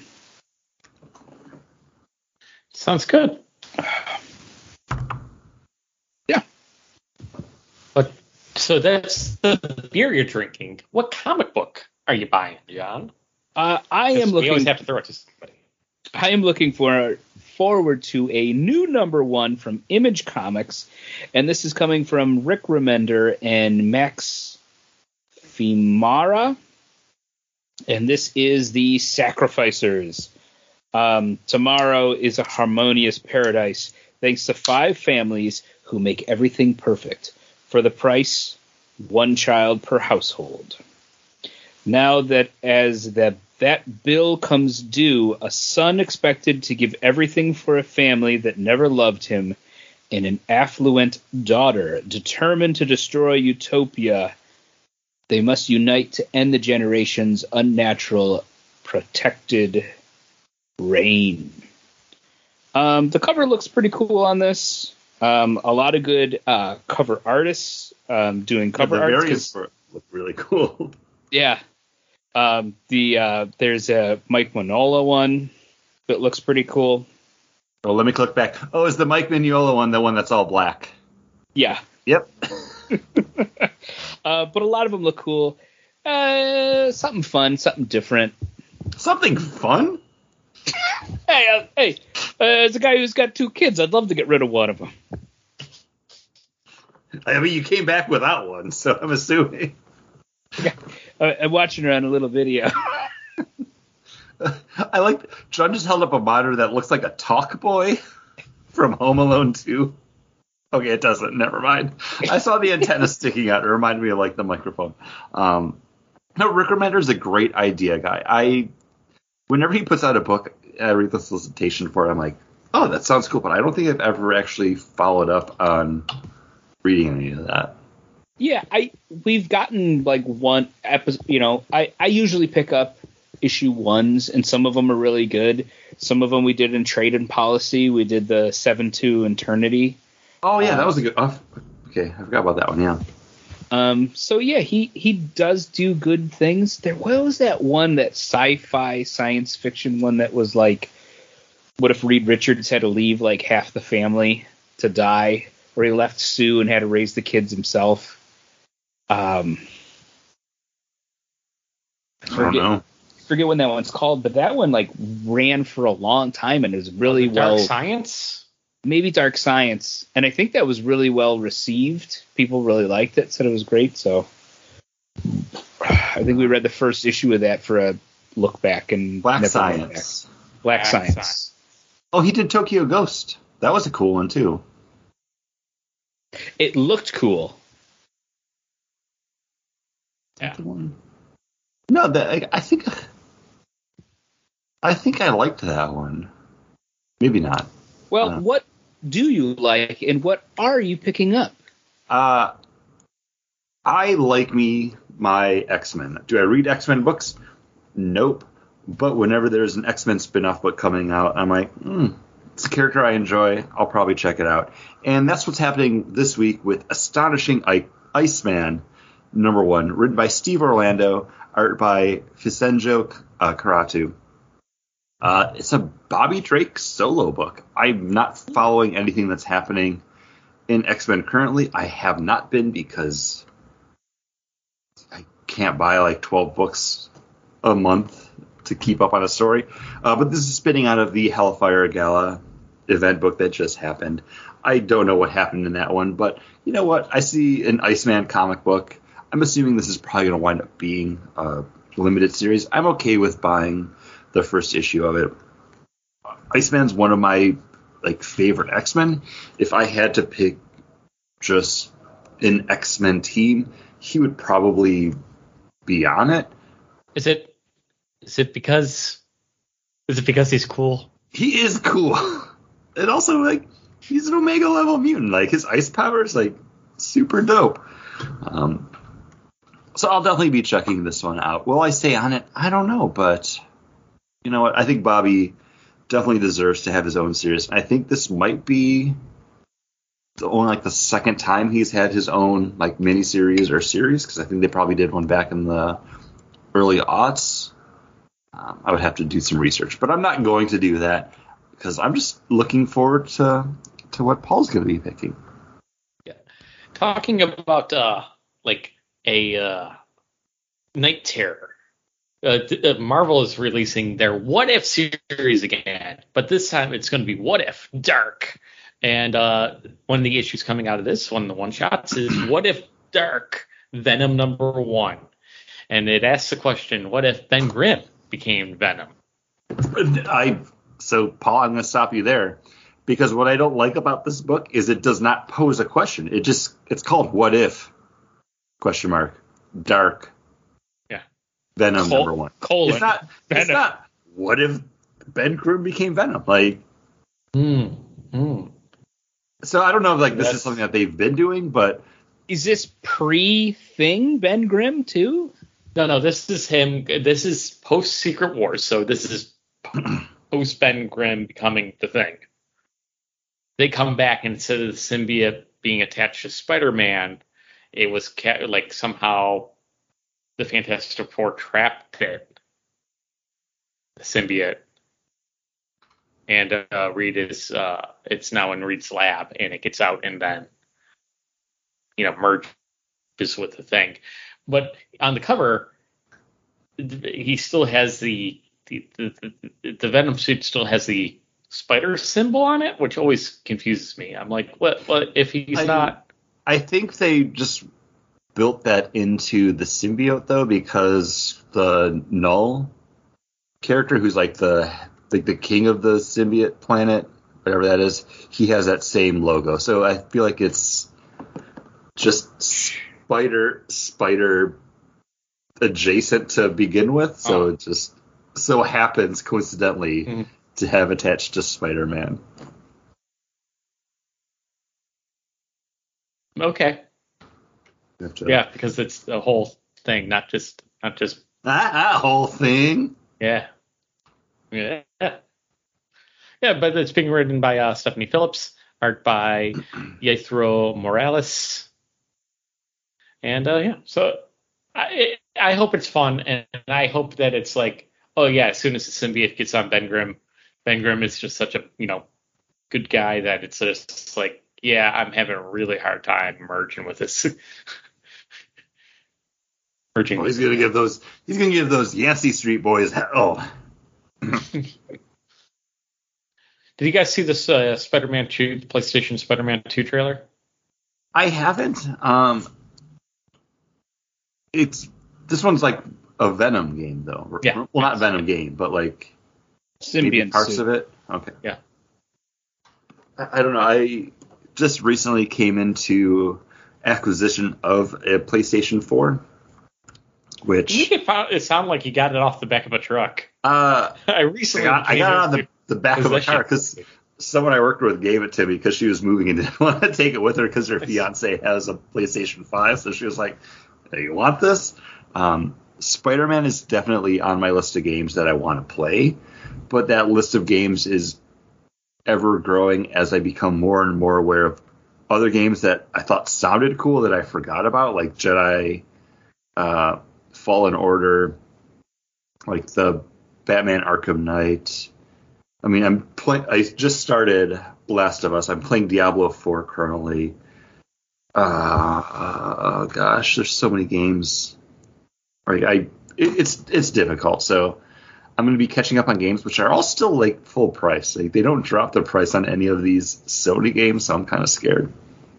Sounds good. Yeah. But so that's the beer you're drinking. What comic book are you buying, John? Uh, I am looking. We always have to throw it to somebody. I am looking for forward to a new number one from Image Comics, and this is coming from Rick Remender and Max Fiumara, and this is the Sacrificers. Um, tomorrow is a harmonious paradise, thanks to five families who make everything perfect for the price one child per household. Now that as that that bill comes due, a son expected to give everything for a family that never loved him, and an affluent daughter determined to destroy utopia, they must unite to end the generation's unnatural protected reign. Um, the cover looks pretty cool on this. Um, a lot of good uh, cover artists um, doing cover yeah, art. The variants look really cool. Yeah. Um, the uh, there's a Mike Mignola one that looks pretty cool. Oh, let me click back. Oh, is the Mike Mignola one the one that's all black? Yeah. Yep. uh, but a lot of them look cool. Uh, something fun, something different. Something fun? hey, uh, hey, uh, as a guy who's got two kids, I'd love to get rid of one of them. I mean, you came back without one, so I'm assuming. Yeah, uh, I'm watching her on a little video. I like John just held up a monitor that looks like a Talk Boy from Home Alone two. Okay, it doesn't. Never mind. I saw the antenna sticking out. It reminded me of like the microphone. Um, no, Rick Remender is a great idea guy. I whenever he puts out a book, I read the solicitation for it. I'm like, oh, that sounds cool, but I don't think I've ever actually followed up on reading any of that. Yeah, I we've gotten like one episode. You know, I I usually pick up issue ones, and some of them are really good. Some of them we did in Trade and Policy. We did the seven two Eternity. Oh yeah, um, that was a good. Oh, okay, I forgot about that one. Yeah. Um. So yeah, he he does do good things. There what was that one, that sci-fi science fiction one that was like, what if Reed Richards had to leave like half the family to die, or he left Sue and had to raise the kids himself. Um, I, forget, I don't know. forget when that one's called, but that one like ran for a long time and is really Dark well. Dark Science? Maybe Dark Science, and I think that was really well received. People really liked it, said it was great. So I think we read the first issue of that for a look back and Black never Science. Back. Black, Black Science. Science. Oh, he did Tokyo Ghost. That was a cool one too. It looked cool. Yeah. No, that I, I think I think I liked that one. Maybe not. Well, uh, what do you like, and what are you picking up? Uh, I like me my X-Men. Do I read X-Men books? Nope. But whenever there's an X-Men spin-off book coming out, I'm like, hmm, it's a character I enjoy. I'll probably check it out. And that's what's happening this week with Astonishing I- Iceman. number one, written by Steve Orlando, art by Vincenzo uh, Karatu. Uh, it's a Bobby Drake solo book. I'm not following anything that's happening in X-Men currently. I have not been because I can't buy like twelve books a month to keep up on a story. Uh, but this is spinning out of the Hellfire Gala event book that just happened. I don't know what happened in that one, but you know what? I see an Iceman comic book. I'm assuming this is probably going to wind up being a limited series. I'm okay with buying the first issue of it. Iceman's one of my like favorite X-Men. If I had to pick just an X-Men team, he would probably be on it. Is it is it because is it because he's cool? He is cool. And also like he's an Omega level mutant. Like his ice power is like super dope. Um so I'll definitely be checking this one out. Will I stay on it? I don't know, but you know what? I think Bobby definitely deserves to have his own series. I think this might be the only like the second time he's had his own like miniseries or series, because I think they probably did one back in the early aughts. Um, I would have to do some research, but I'm not going to do that because I'm just looking forward to to what Paul's going to be picking. Yeah, talking about uh, like a uh, Night Terror. Uh, uh, Marvel is releasing their What If series again, but this time it's going to be What If Dark. And uh, one of the issues coming out of this one, the one shots, is What If Dark Venom number one? And it asks the question, what if Ben Grimm became Venom? I so Paul, I'm going to stop you there, because what I don't like about this book is it does not pose a question. It just it's called What If question mark Dark. Venom Col- number one. Colon. It's not. It's Venom. not. What if Ben Grimm became Venom? Like. Mm, mm. So I don't know if like this That's... is something that they've been doing, but is this pre-thing Ben Grimm too? No, no. This is him. This is post Secret Wars. So this is post Ben Grimm becoming the Thing. They come back, and instead of the symbiote being attached to Spider-Man, it was ca- like somehow. The Fantastic Four trapped it, the symbiote, and uh, Reed is uh, it's now in Reed's lab, and it gets out and then you know merges with the Thing. But on the cover, he still has the the, the the the Venom suit still has the spider symbol on it, which always confuses me. I'm like, what? What if he's I, not? I think they just built that into the symbiote though, because the Null character, who's like the like the king of the symbiote planet, whatever that is, he has that same logo. So I feel like it's just spider spider adjacent to begin with. So oh. it just so happens coincidentally mm-hmm. to have attached to Spider-Man. Okay. To, yeah, because it's the whole thing, not just not just that, that whole thing. Yeah, yeah, yeah. But it's being written by uh, Stephanie Phillips, art by Yethro Morales, and uh, yeah. So I I hope it's fun, and I hope that it's like, oh yeah, as soon as the symbiote gets on Ben Grimm, Ben Grimm is just such a you know good guy that it's just like, yeah, I'm having a really hard time merging with this. merging. Oh, he's gonna give those. He's gonna give those Yancey Street boys. Oh. Did you guys see this uh, Spider-Man two, the PlayStation Spider-Man two trailer? I haven't. Um, it's this one's like a Venom game though. Yeah. Well, not Venom game, but like Symbiont parts suit. of it. Okay. Yeah. I, I don't know. I just recently came into acquisition of a PlayStation four, which you make it, it sound like you got it off the back of a truck. Uh, I recently I got, I got it on the, the back of a possession. car because someone I worked with gave it to me because she was moving and didn't want to take it with her because her fiance has a PlayStation five. So she was like, hey, you want this? Um, Spider-Man is definitely on my list of games that I want to play, but that list of games is ever growing as I become more and more aware of other games that I thought sounded cool that I forgot about, like Jedi uh, Fallen Order, like the Batman Arkham Knight. I mean, I'm playing. I just started Last of Us. I'm playing Diablo four currently. Uh, oh gosh, there's so many games. Like I, it, it's it's difficult. So I'm going to be catching up on games which are all still like full price. Like they don't drop the price on any of these Sony games, so I'm kind of scared.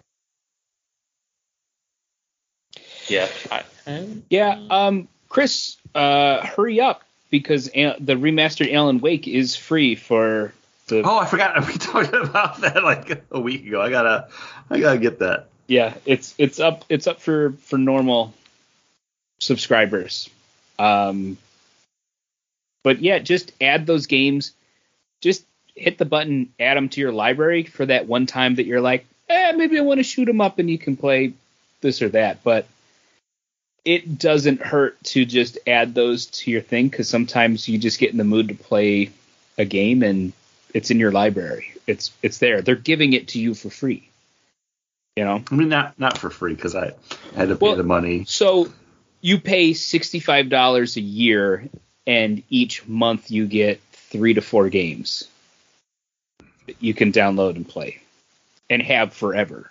Yeah. I, Yeah. Um, Chris, uh, hurry up because a- the remastered Alan Wake is free for the. Oh, I forgot we talked about that like a week ago. I gotta, I gotta get that. Yeah, it's it's up it's up for, for normal subscribers. Um, but yeah, just add those games. Just hit the button, add them to your library for that one time that you're like, eh, maybe I want to shoot them up and you can play this or that. But it doesn't hurt to just add those to your thing because sometimes you just get in the mood to play a game and it's in your library. It's it's there. They're giving it to you for free. You know, I mean, not not for free because I had to pay well, the money. So you pay sixty-five dollars a year, and each month you get three to four games that you can download and play and have forever.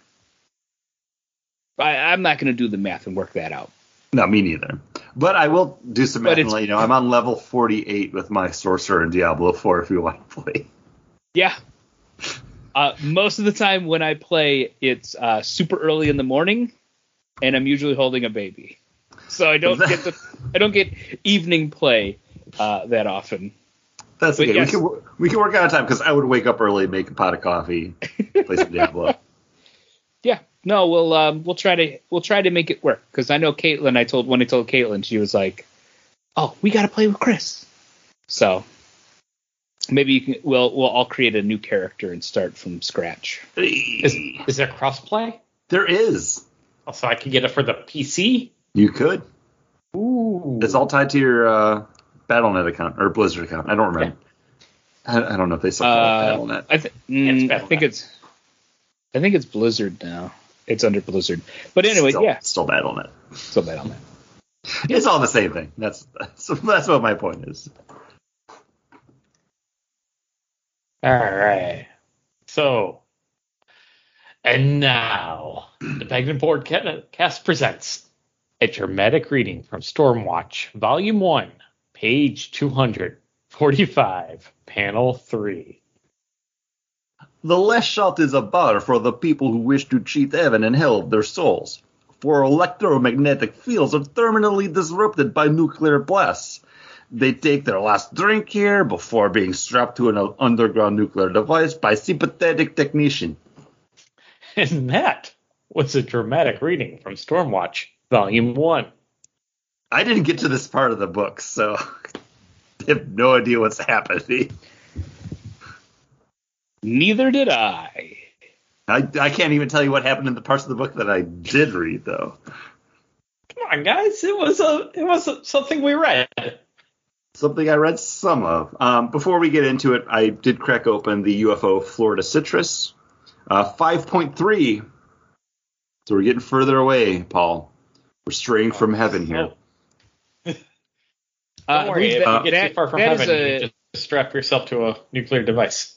I, I'm not going to do the math and work that out. No, me neither. But I will do some math But and it's- let you know. I'm on level forty-eight with my sorcerer in Diablo four if you want to play. Yeah. Uh, most of the time when I play, it's uh, super early in the morning, and I'm usually holding a baby, so I don't get the I don't get evening play uh, that often. That's But okay. yes. We can wor- we can work out a time because I would wake up early, make a pot of coffee, play some Diablo. Yeah, no, we'll um, we'll try to we'll try to make it work because I know Caitlin. I told when I told Caitlin, she was like, "Oh, we got to play with Chris." So maybe you can. We'll we'll all create a new character and start from scratch. is, is there crossplay? There is. So I could get it for the P C? You could. Ooh. It's all tied to your uh, Battle dot net account or Blizzard account. I don't remember. I, I don't know if they still call it Uh, Battle dot net. I, th- Yeah, it's mm, I Battle dot think net. it's I think it's Blizzard now. It's under Blizzard. But anyway, still, yeah, still Battle dot net. so bad on that. It's all the same thing. That's that's, that's what my point is. All right. So, and now, the Bagman Board Ca- Cast presents a dramatic reading from Stormwatch, Volume one, page two hundred forty-five, Panel three. The Lesshot is a bar for the people who wish to cheat heaven and hell of their souls. For electromagnetic fields are terminally disrupted by nuclear blasts. They take their last drink here before being strapped to an underground nuclear device by sympathetic technician. And that was a dramatic reading from Stormwatch, Volume one. I didn't get to this part of the book, so I have no idea what's happening. Neither did I. I, I can't even tell you what happened in the parts of the book that I did read, though. Come on, guys. It was a it was a, something we read. Something I read some of. Um, before we get into it, I did crack open the U F O Florida Citrus. Uh, five point three. So we're getting further away, Paul. We're straying from heaven here. Don't Uh, worry, if that- you get that- too far from that is heaven, a- you just strap yourself to a nuclear device.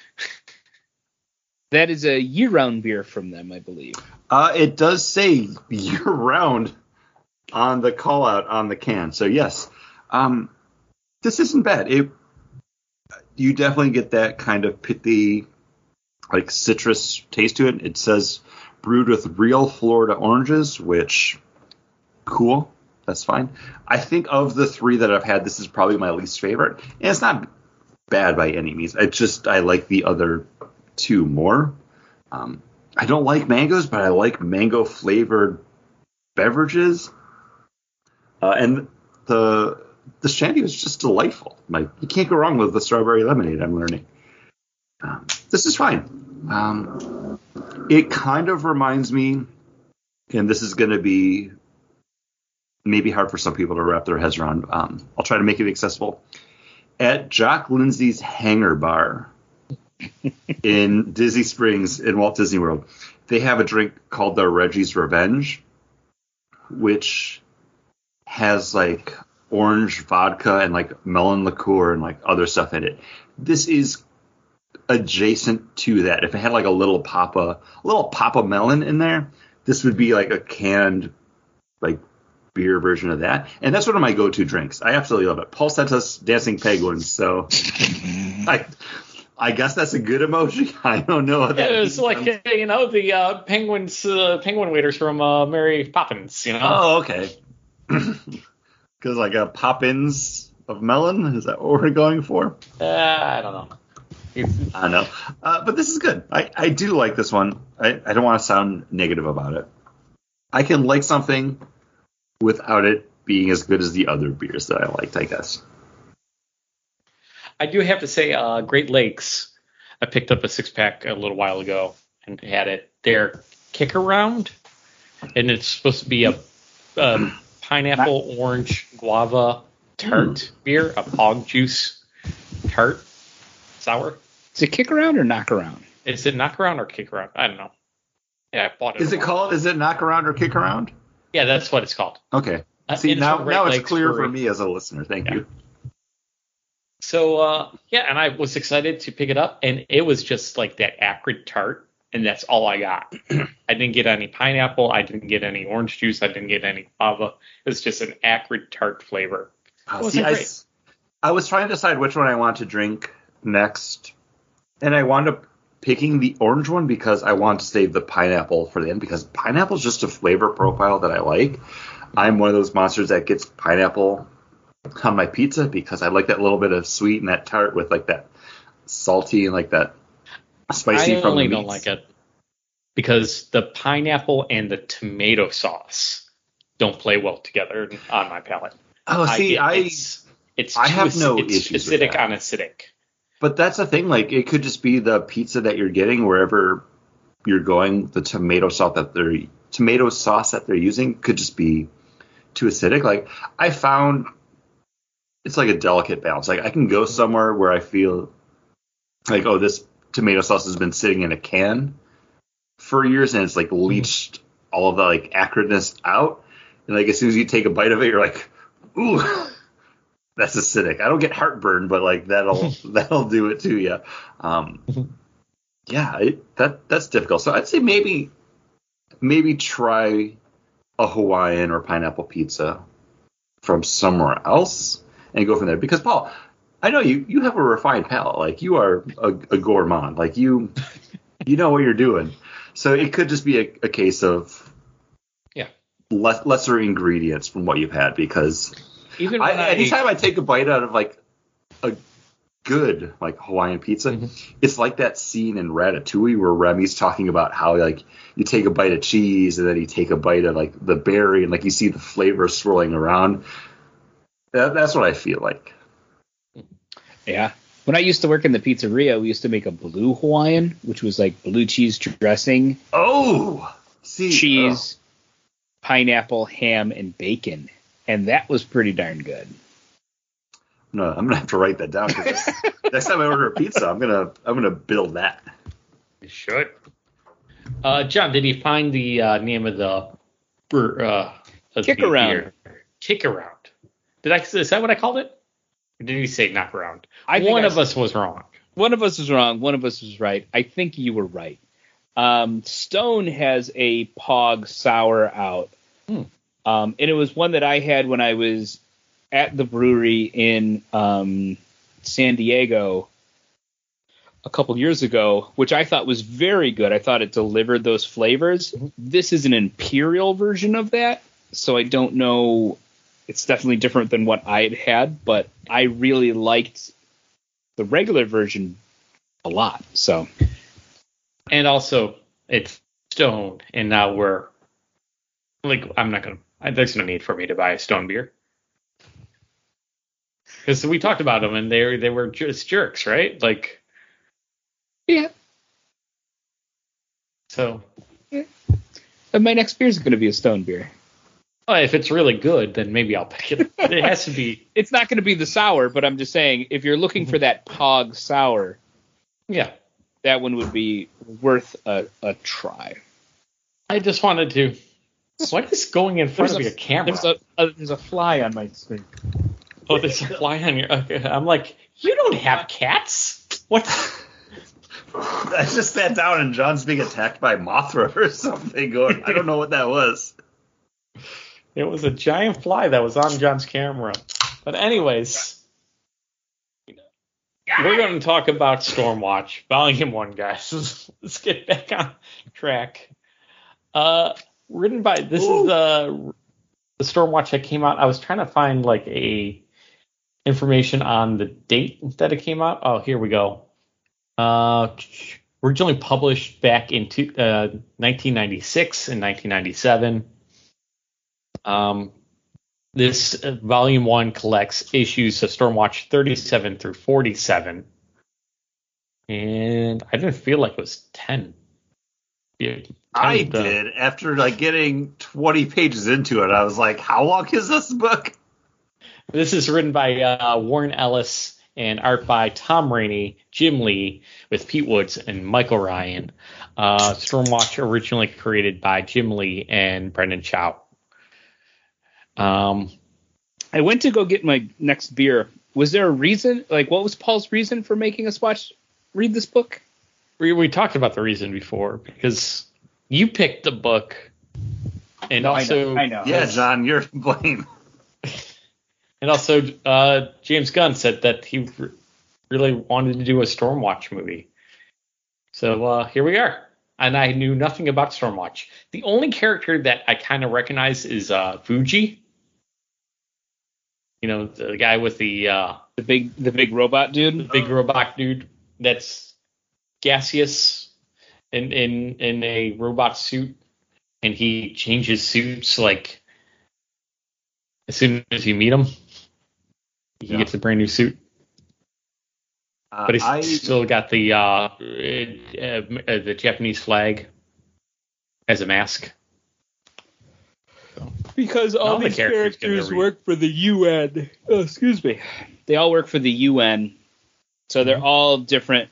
That is a year-round beer from them, I believe. Uh, it does say year-round on the call-out on the can. So, yes, um, this isn't bad. It You definitely get that kind of pithy, like, citrus taste to it. It says brewed with real Florida oranges, which, cool. That's fine. I think of the three that I've had, this is probably my least favorite. And it's not bad by any means. I just, I like the other two more. Um, I don't like mangoes, but I like mango flavored beverages. Uh, and the the shandy was just delightful. Like, you can't go wrong with the strawberry lemonade, I'm learning. Um, this is fine. Um, it kind of reminds me, and this is going to be maybe hard for some people to wrap their heads around. Um, I'll try to make it accessible. At Jock Lindsay's Hangar Bar in Disney Springs in Walt Disney World, they have a drink called the Reggie's Revenge, which has like orange vodka and like melon liqueur and like other stuff in it. This is adjacent to that. If it had like a little Papa, a little Papa melon in there, this would be like a canned like beer version of that. And that's one of my go-to drinks. I absolutely love it. Paul sent us dancing penguins, so I I guess that's a good emoji. I don't know. What that yeah, it's like uh, you know the uh, penguins, uh, penguin waiters from uh, Mary Poppins. You know. Oh, okay. Because like a Poppins of melon, is that what we're going for? Uh, I don't know. It's, I know, uh, but this is good. I, I do like this one. I, I don't want to sound negative about it. I can like something without it being as good as the other beers that I liked, I guess. I do have to say, uh, Great Lakes, I picked up a six-pack a little while ago and had it. Their Kick Around, and it's supposed to be a, a pineapple, orange, guava tart mm. beer, a hog juice tart sour. Is it Kick Around or Knock Around? Is it Knock Around or Kick Around? I don't know. Yeah, I bought it. Is it called, is it Knock Around or Kick Around? Yeah, that's what it's called. Okay. See, uh, now, now it's clear for me as a listener. Thank yeah. you. So, uh, yeah, and I was excited to pick it up, and it was just like that acrid tart, and that's all I got. I didn't get any pineapple. I didn't get any orange juice. I didn't get any guava. It was just an acrid tart flavor. Oh, see, I, I was trying to decide which one I want to drink next, and I wound up picking the orange one because I want to save the pineapple for the end, because pineapple is just a flavor profile that I like. I'm one of those monsters that gets pineapple on my pizza because I like that little bit of sweet and that tart with like that salty and like that spicy I from the only meats. don't like it because the pineapple and the tomato sauce don't play well together on my palate. Oh, see, I, I it's, it's I have ac- no it's issues acidic with that. on acidic. But that's the thing. Like, it could just be the pizza that you're getting wherever you're going. The tomato sauce that they're tomato sauce that they're using could just be too acidic. Like, I found it's like a delicate balance. Like, I can go somewhere where I feel like, oh, this tomato sauce has been sitting in a can for years and it's like leached all of the like acridness out. And like as soon as you take a bite of it, you're like, ooh. That's acidic. I don't get heartburn, but like that'll that'll do it to you. Um, yeah, it, that that's difficult. So I'd say maybe maybe try a Hawaiian or pineapple pizza from somewhere else and go from there. Because Paul, I know you you have a refined palate. Like you are a, a gourmand. Like you you know what you're doing. So it could just be a, a case of yeah less, lesser ingredients from what you've had because. Even I, I, anytime I take a bite out of like a good like Hawaiian pizza, mm-hmm. it's like that scene in Ratatouille where Remy's talking about how like you take a bite of cheese and then you take a bite of like the berry and like you see the flavor swirling around. That, that's what I feel like. Yeah. When I used to work in the pizzeria, we used to make a blue Hawaiian, which was like blue cheese dressing. Oh, see, cheese, oh. pineapple, ham, and bacon. And that was pretty darn good. No, I'm gonna have to write that down. Cause next time I order a pizza, I'm gonna I'm gonna build that. You should. Uh, John, did you find the uh, name of the uh, of Kick the Around? Beer? Kick Around. Did I? Is that what I called it? Or did you say Knock Around? I One I of us was wrong. One of us was wrong. One of us was right. I think you were right. Um, Stone has a Pog Sour out. Hmm. Um, and it was one that I had when I was at the brewery in um, San Diego a couple years ago, which I thought was very good. I thought it delivered those flavors. Mm-hmm. This is an imperial version of that, so I don't know. It's definitely different than what I had had, but I really liked the regular version a lot. So, and also it's Stone, and now we're like, I'm not gonna. There's no need for me to buy a Stone beer. Because we talked about them, and they they were just jerks, right? Like, yeah. So, yeah. And my next beer is going to be a Stone beer. Well, if it's really good, then maybe I'll pick it. It has to be. It's not going to be the sour, but I'm just saying, if you're looking for that Pog Sour, yeah, that one would be worth a, a try. I just wanted to What is going in front There's of a- your camera? There's a, a there's a fly on my screen. Oh, there's a fly on your. Okay. I'm like, you don't have cats. What? I just sat down and John's being attacked by Mothra or something. Going, I don't know what that was. It was a giant fly that was on John's camera. But anyways, we're going to talk about Stormwatch Volume One, guys. Let's get back on track. Uh, written by this Ooh. is the the Stormwatch that came out. I was trying to find like a information on the date that it came out. Oh, here we go. Uh, originally published back in two, uh, nineteen ninety-six and nineteen ninety-seven. Um, this uh, volume one collects issues of Stormwatch thirty-seven through forty-seven, and I didn't feel like it was ten. Yeah, I ten, uh, did. After like getting twenty pages into it, I was like, how long is this book? This is written by uh, Warren Ellis and art by Tom Rainey, Jim Lee, with Pete Woods and Michael Ryan. Uh, Stormwatch originally created by Jim Lee and Brendan Chow. Um, I went to go get my next beer. Was there a reason? Like, what was Paul's reason for making us watch read this book? we we talked about the reason before because you picked the book, and No, I also know, I know. Yeah, John, you're to blame. and also uh, James Gunn said that he r- really wanted to do a Stormwatch movie. So uh, here we are. And I knew nothing about Stormwatch. The only character that I kind of recognize is uh, Fuji. You know, the guy with the uh, The big the big robot dude. big robot dude that's gaseous in, in, in a robot suit. And he changes suits like as soon as you meet him. He Yeah. gets a brand new suit. Uh, But he's I, still got the uh, uh, uh, the Japanese flag as a mask. Because all, All the these characters get characters their re- work for the U N. Oh, excuse me. They all work for the U N. So they're all different.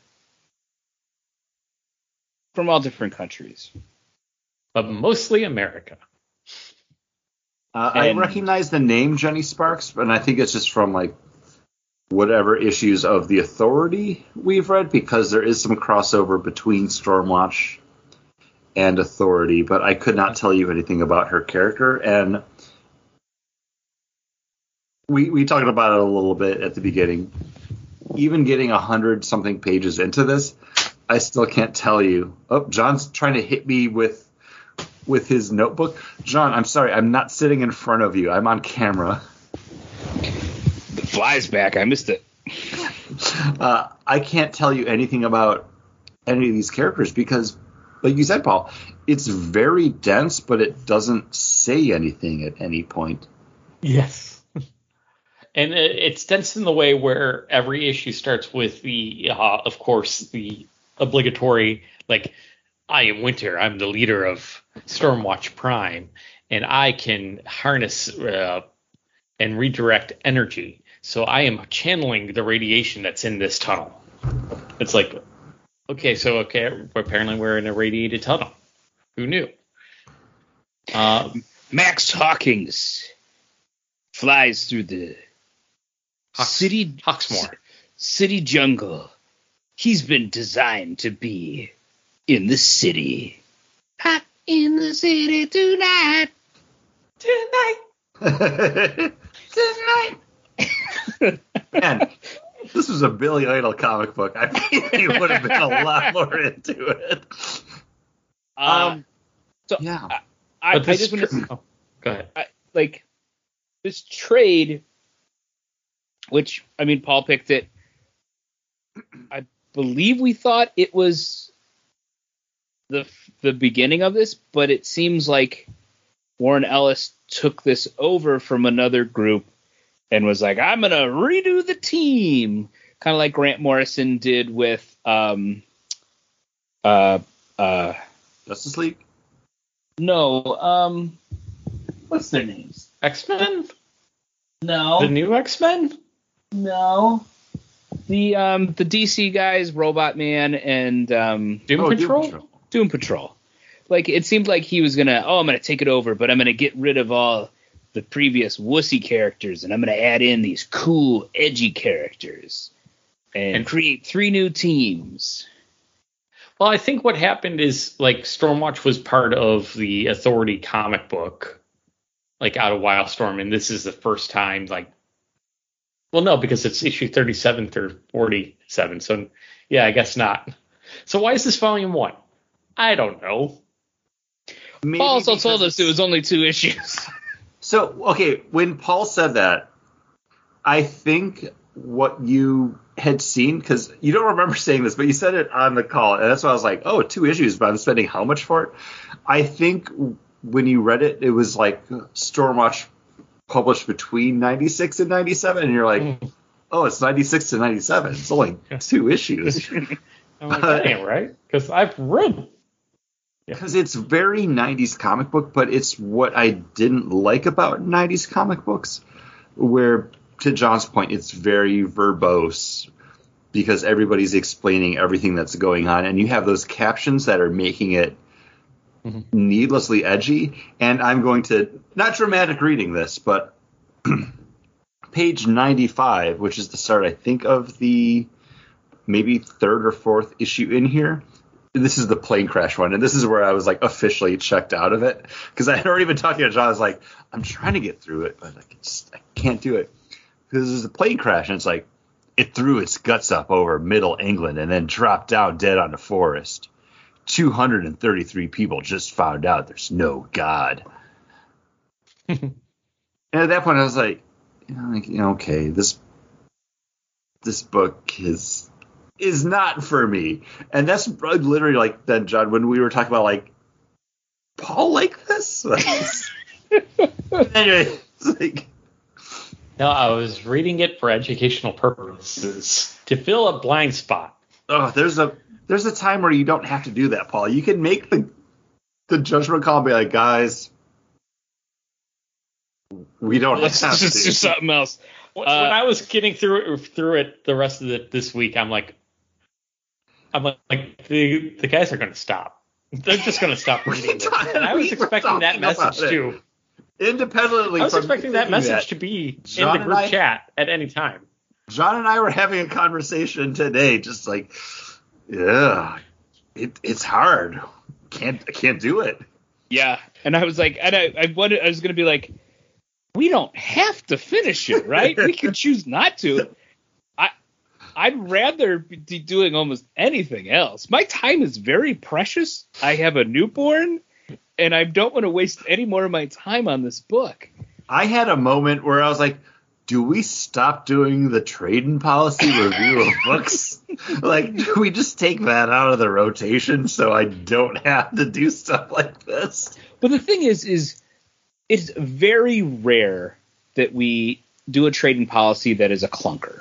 From all different countries. But mostly America. uh, I and- recognize the name Jenny Sparks, and I think it's just from like whatever issues of the Authority we've read, because there is some crossover between Stormwatch and Authority, but I could not tell you anything about her character. And we we talked about it a little bit at the beginning. Even getting a hundred something pages into this, I still can't tell you. Oh, John's trying to hit me with with his notebook. John, I'm sorry, I'm not sitting in front of you. I'm on camera. The fly's back. I missed it. Uh, I can't tell you anything about any of these characters because, like you said, Paul, it's very dense, but it doesn't say anything at any point. Yes. And it- it's dense in the way where every issue starts with the, uh, of course, the obligatory, like, I am Winter. I'm the leader of Stormwatch Prime, and I can harness uh, and redirect energy. So I am channeling the radiation that's in this tunnel. It's like, okay, so okay, apparently we're in a radiated tunnel. Who knew? Uh, Max Hawkins flies through the Hawks- city Hawksmoor. city jungle. He's been designed to be in the city. Hot in the city tonight. Tonight. Tonight. Man, this was a Billy Idol comic book. I think he would have been a lot more into it. Um, so Yeah. I, But I this just want tr- to oh, go ahead. I, like this trade, which I mean, Paul picked it. I believe we thought it was the the beginning of this, but it seems like Warren Ellis took this over from another group and was like, "I'm gonna redo the team," kind of like Grant Morrison did with um uh uh Justice League? no um what's their names? X-Men? No, The new X-Men? no. The um the D C guys, Robot Man and um Doom Oh, Doom Patrol? Patrol. Doom Patrol. like it seemed like he was gonna, oh, I'm gonna take it over, but I'm gonna get rid of all the previous wussy characters, and I'm gonna add in these cool, edgy characters, and, and create three new teams. Well, I think what happened is like Stormwatch was part of the Authority comic book, like out of Wildstorm, and this is the first time, like, well, no, because it's issue thirty-seven through forty-seven, so yeah, I guess not. So why is this volume one? I don't know. Maybe Paul also told us it was only two issues. So, okay, when Paul said that, I think what you had seen, because you don't remember saying this, but you said it on the call, and that's why I was like, oh, two issues, but I'm spending how much for it? I think when you read it, it was like Stormwatch published between ninety-six and ninety-seven, and you're like, mm. oh, it's ninety-six to ninety-seven. It's only two issues. I'm like, that ain't right, because I've read. Because yeah. It's very nineties comic book, but it's what I didn't like about nineties comic books, where, to John's point, it's very verbose because everybody's explaining everything that's going on, and you have those captions that are making it mm-hmm. needlessly edgy. And I'm going to, not dramatic reading this, but page ninety-five, which is the start, I think, of the maybe third or fourth issue in here. This is the plane crash one, and this is where I was like officially checked out of it, because I had already been talking to John. I was like, I'm trying to get through it, but I, just, I can't do it. Because this is a plane crash, and it's like, it threw its guts up over middle England and then dropped down dead on the forest. two hundred thirty-three people just found out there's no God. And at that point, I was like, you know, like, you know, okay, this this book is is not for me. And that's literally like then, John, when we were talking about like, Paul like this? Anyway, it's like, no, I was reading it for educational purposes to fill a blind spot. Oh, there's a there's a time where you don't have to do that, Paul. You can make the the judgment call and be like, guys, we don't Let's have just to do something else. When uh, I was getting through it, through it the rest of the, this week, I'm like, I'm like, like the the guys are going to stop. They're just going to stop reading this. And I was expecting that message too. Independently, I was from expecting that message that, to be John in the group I, chat at any time. John and I were having a conversation today, just like, yeah, it, it's hard. Can't I can't do it. Yeah, and I was like, and I I wanted I was going to be like, we don't have to finish it, right? We can choose not to. I I'd rather be doing almost anything else. My time is very precious. I have a newborn. And I don't want to waste any more of my time on this book. I had a moment where I was like, do we stop doing the trading policy review of books? Like, do we just take that out of the rotation so I don't have to do stuff like this? But the thing is, is it's very rare that we do a trading policy that is a clunker.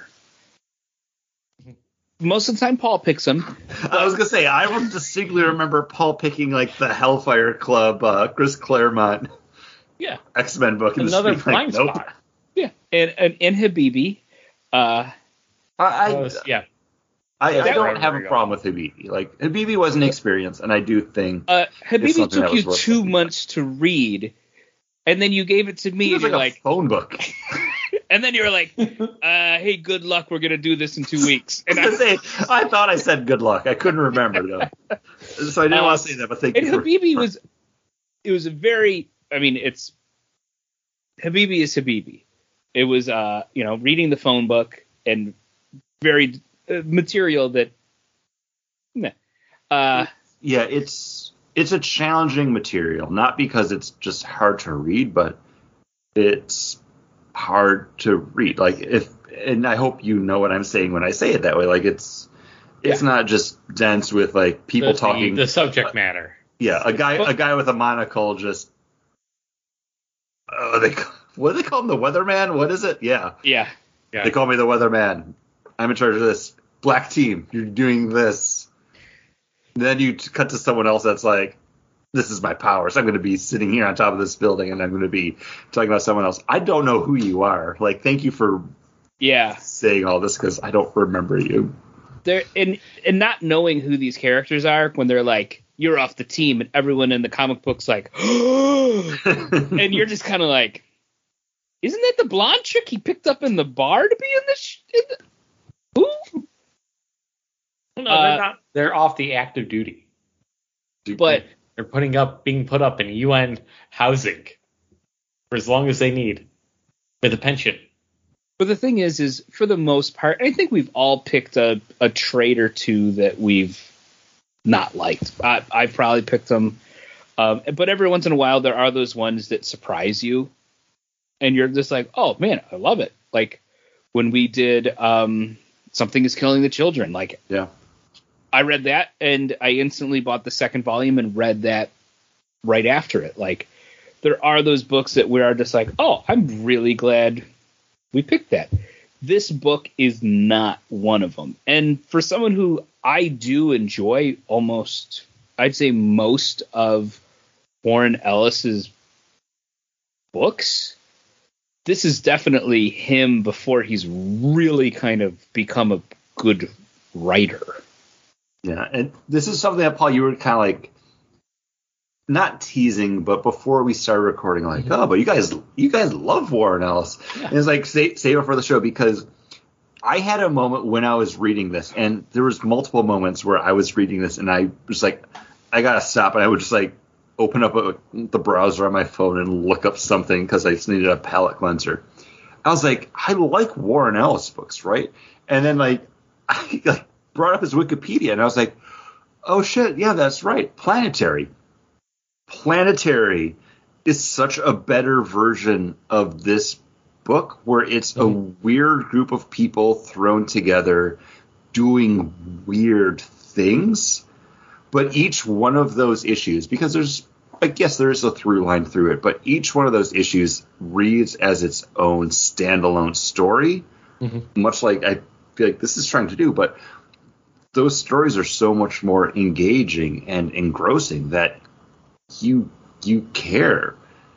Most of the time, Paul picks them. I was gonna say I would distinctly remember Paul picking like the Hellfire Club, uh, Chris Claremont, yeah, X-Men book. And another blind like, nope. spot. Yeah, and and, and Habibi. Uh, I, I was, yeah, I, I don't have a problem with Habibi. Like Habibi was an experience, and I do think uh, Habibi took you two months to read, and then you gave it to me. It was and like you're a like phone book. And then you were like, uh, hey, good luck. We're going to do this in two weeks. And I, I, say, I thought I said good luck. I couldn't remember, though. So I didn't uh, want to say that, but thank and you. And Habibi for, was, it was a very, I mean, it's, Habibi is Habibi. It was, uh, you know, reading the phone book and very uh, material that, meh. Uh, yeah, it's, it's a challenging material, not because it's just hard to read, but it's hard to read. Like if, and I hope you know what I'm saying when I say it that way. Like it's, it's yeah. not just dense with like people the, talking. The, the subject matter. Uh, yeah, a guy, well, a guy with a monocle just. Uh, they what do they call him? The weatherman? What is it? Yeah. Yeah. Yeah. They call me the weatherman. I'm in charge of this. Black team, you're doing this. Then you cut to someone else that's like, this is my power. So I'm going to be sitting here on top of this building and I'm going to be talking about someone else. I don't know who you are. Like, thank you for yeah saying all this because I don't remember you. There and and not knowing who these characters are when they're like, you're off the team, and everyone in the comic book's like, and you're just kind of like, isn't that the blonde chick he picked up in the bar to be in this? Sh- in the- Who? No, Uh, they're not. They're off the active duty. But They're putting up, being put up in U N housing for as long as they need with a pension. but the thing is, is for the most part, I think we've all picked a, a trait or two that we've not liked. I, I probably picked them, um, but every once in a while there are those ones that surprise you, and you're just like, oh man, I love it. Like when we did um, Something is Killing the Children. Like, Yeah. I read that and I instantly bought the second volume and read that right after it. Like, there are those books that we are just like, oh, I'm really glad we picked that. This book is not one of them. And for someone who I do enjoy almost, I'd say most of Warren Ellis's books, this is definitely him before he's really kind of become a good writer. Yeah, and this is something that, Paul, you were kind of like not teasing, but before we started recording, like, oh, but you guys, you guys love Warren Ellis. Yeah. And it's like, save, save it for the show, because I had a moment when I was reading this, and there was multiple moments where I was reading this, and I was like, I gotta stop, and I would just like open up a, the browser on my phone and look up something because I just needed a palate cleanser. I was like, I like Warren Ellis books, right? And then like, I like brought up his Wikipedia, and I was like, oh shit, yeah, that's right, Planetary. Planetary is such a better version of this book, where it's a weird group of people thrown together doing weird things. But each one of those issues, because there's, I guess there is a through line through it, but each one of those issues reads as its own standalone story, mm-hmm. much like I feel like this is trying to do. But those stories are so much more engaging and engrossing that you you care.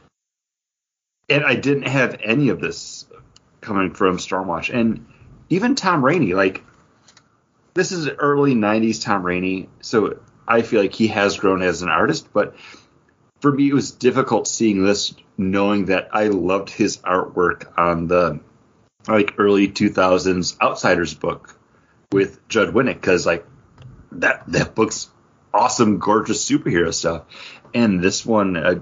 And I didn't have any of this coming from Stormwatch. And even Tom Rainey, like, this is early nineties Tom Rainey, so I feel like he has grown as an artist. But for me, it was difficult seeing this, knowing that I loved his artwork on the like early two thousands Outsiders book with Judd Winnick, because like that that book's awesome, gorgeous superhero stuff. And this one, uh,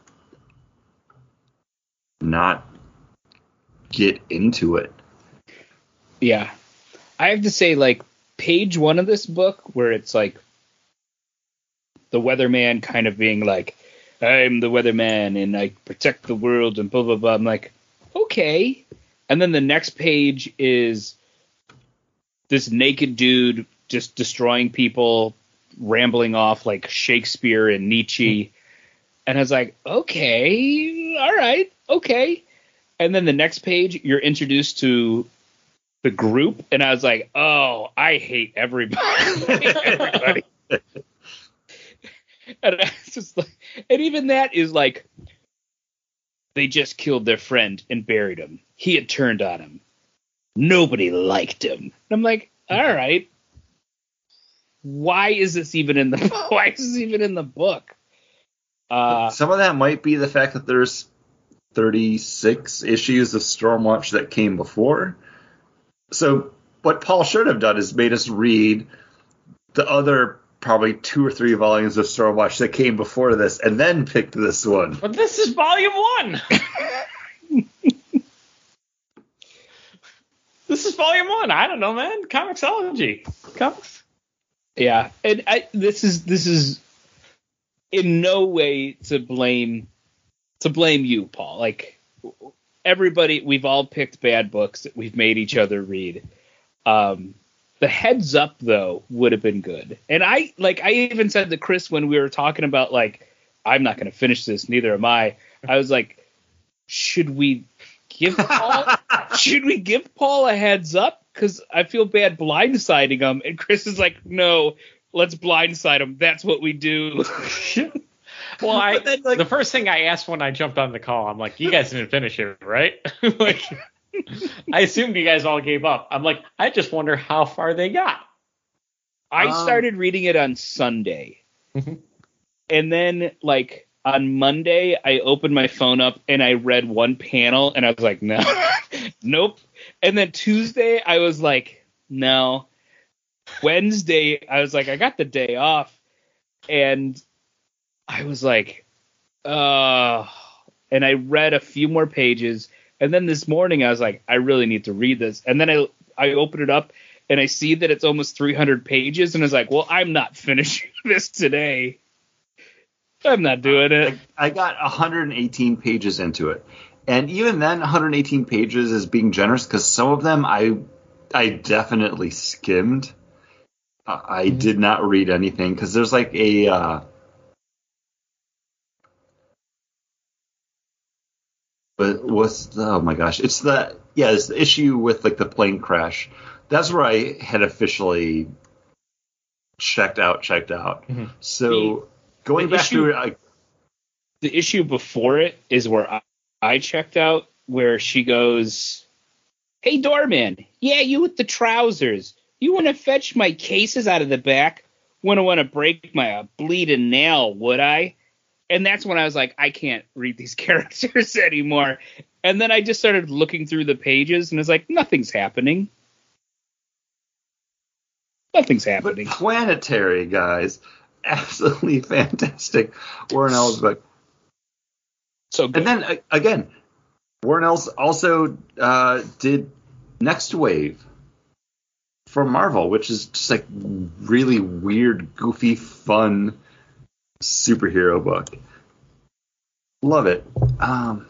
not get into it. Yeah. I have to say, like, page one of this book, where it's like the weatherman kind of being like, I'm the weatherman and I protect the world and blah, blah, blah. I'm like, okay. And then the next page is this naked dude just destroying people, rambling off like Shakespeare and Nietzsche. And I was like, okay, all right, okay. And then the next page, you're introduced to the group, and I was like, oh, I hate everybody. I hate everybody. And I was just like, and even that is like, they just killed their friend and buried him. He had turned on him. Nobody liked him. And I'm like, all right. Why is this even in the why is this even in the book? Uh, Some of that might be the fact that there's thirty-six issues of Stormwatch that came before. So what Paul should have done is made us read the other probably two or three volumes of Stormwatch that came before this, and then picked this one. But this is volume one. This is volume one. I don't know, man. Comixology. Comics. Yeah, and I, this is this is in no way to blame to blame you, Paul. Like, everybody, we've all picked bad books that we've made each other read. Um, the heads up though would have been good, and I like I even said to Chris when we were talking about like I'm not going to finish this, neither am I. I was like, should we give Paul should we give Paul a heads up? Because I feel bad blindsiding him. And Chris is like, no, let's blindside him. That's what we do. Well, I then, like, the first thing I asked when I jumped on the call, I'm like, you guys didn't finish it, right? Like, I assumed you guys all gave up. I'm like, I just wonder how far they got. I um, started reading it on Sunday. And then, like, on Monday, I opened my phone up and I read one panel and I was like, no, nope. And then Tuesday, I was like, no. Wednesday, I was like, I got the day off. And I was like, uh, and I read a few more pages. And then this morning, I was like, I really need to read this. And then I, I opened it up and I see that it's almost three hundred pages. And I was like, well, I'm not finishing this today. I'm not doing it. I, I got one hundred eighteen pages into it. And even then, one hundred eighteen pages is being generous because some of them I I definitely skimmed. Uh, I mm-hmm. did not read anything because there's like a uh, but what's the, oh my gosh, it's the yeah, it's the issue with like the plane crash. That's where I had officially checked out, checked out. Mm-hmm. So. The, Going back issue, to it, I, the issue before it is where I, I checked out, where she goes, "Hey, doorman, yeah, you with the trousers. You want to fetch my cases out of the back? Wouldn't want to break my uh, bleeding nail, would I?" And that's when I was like, I can't read these characters anymore. And then I just started looking through the pages, and it's like, nothing's happening. Nothing's happening. But Planetary, guys. Absolutely fantastic. Warren Ellis book. So good. And then uh, again, Warren Ellis also uh, did Next Wave from Marvel, which is just like really weird, goofy, fun superhero book. Love it. Um,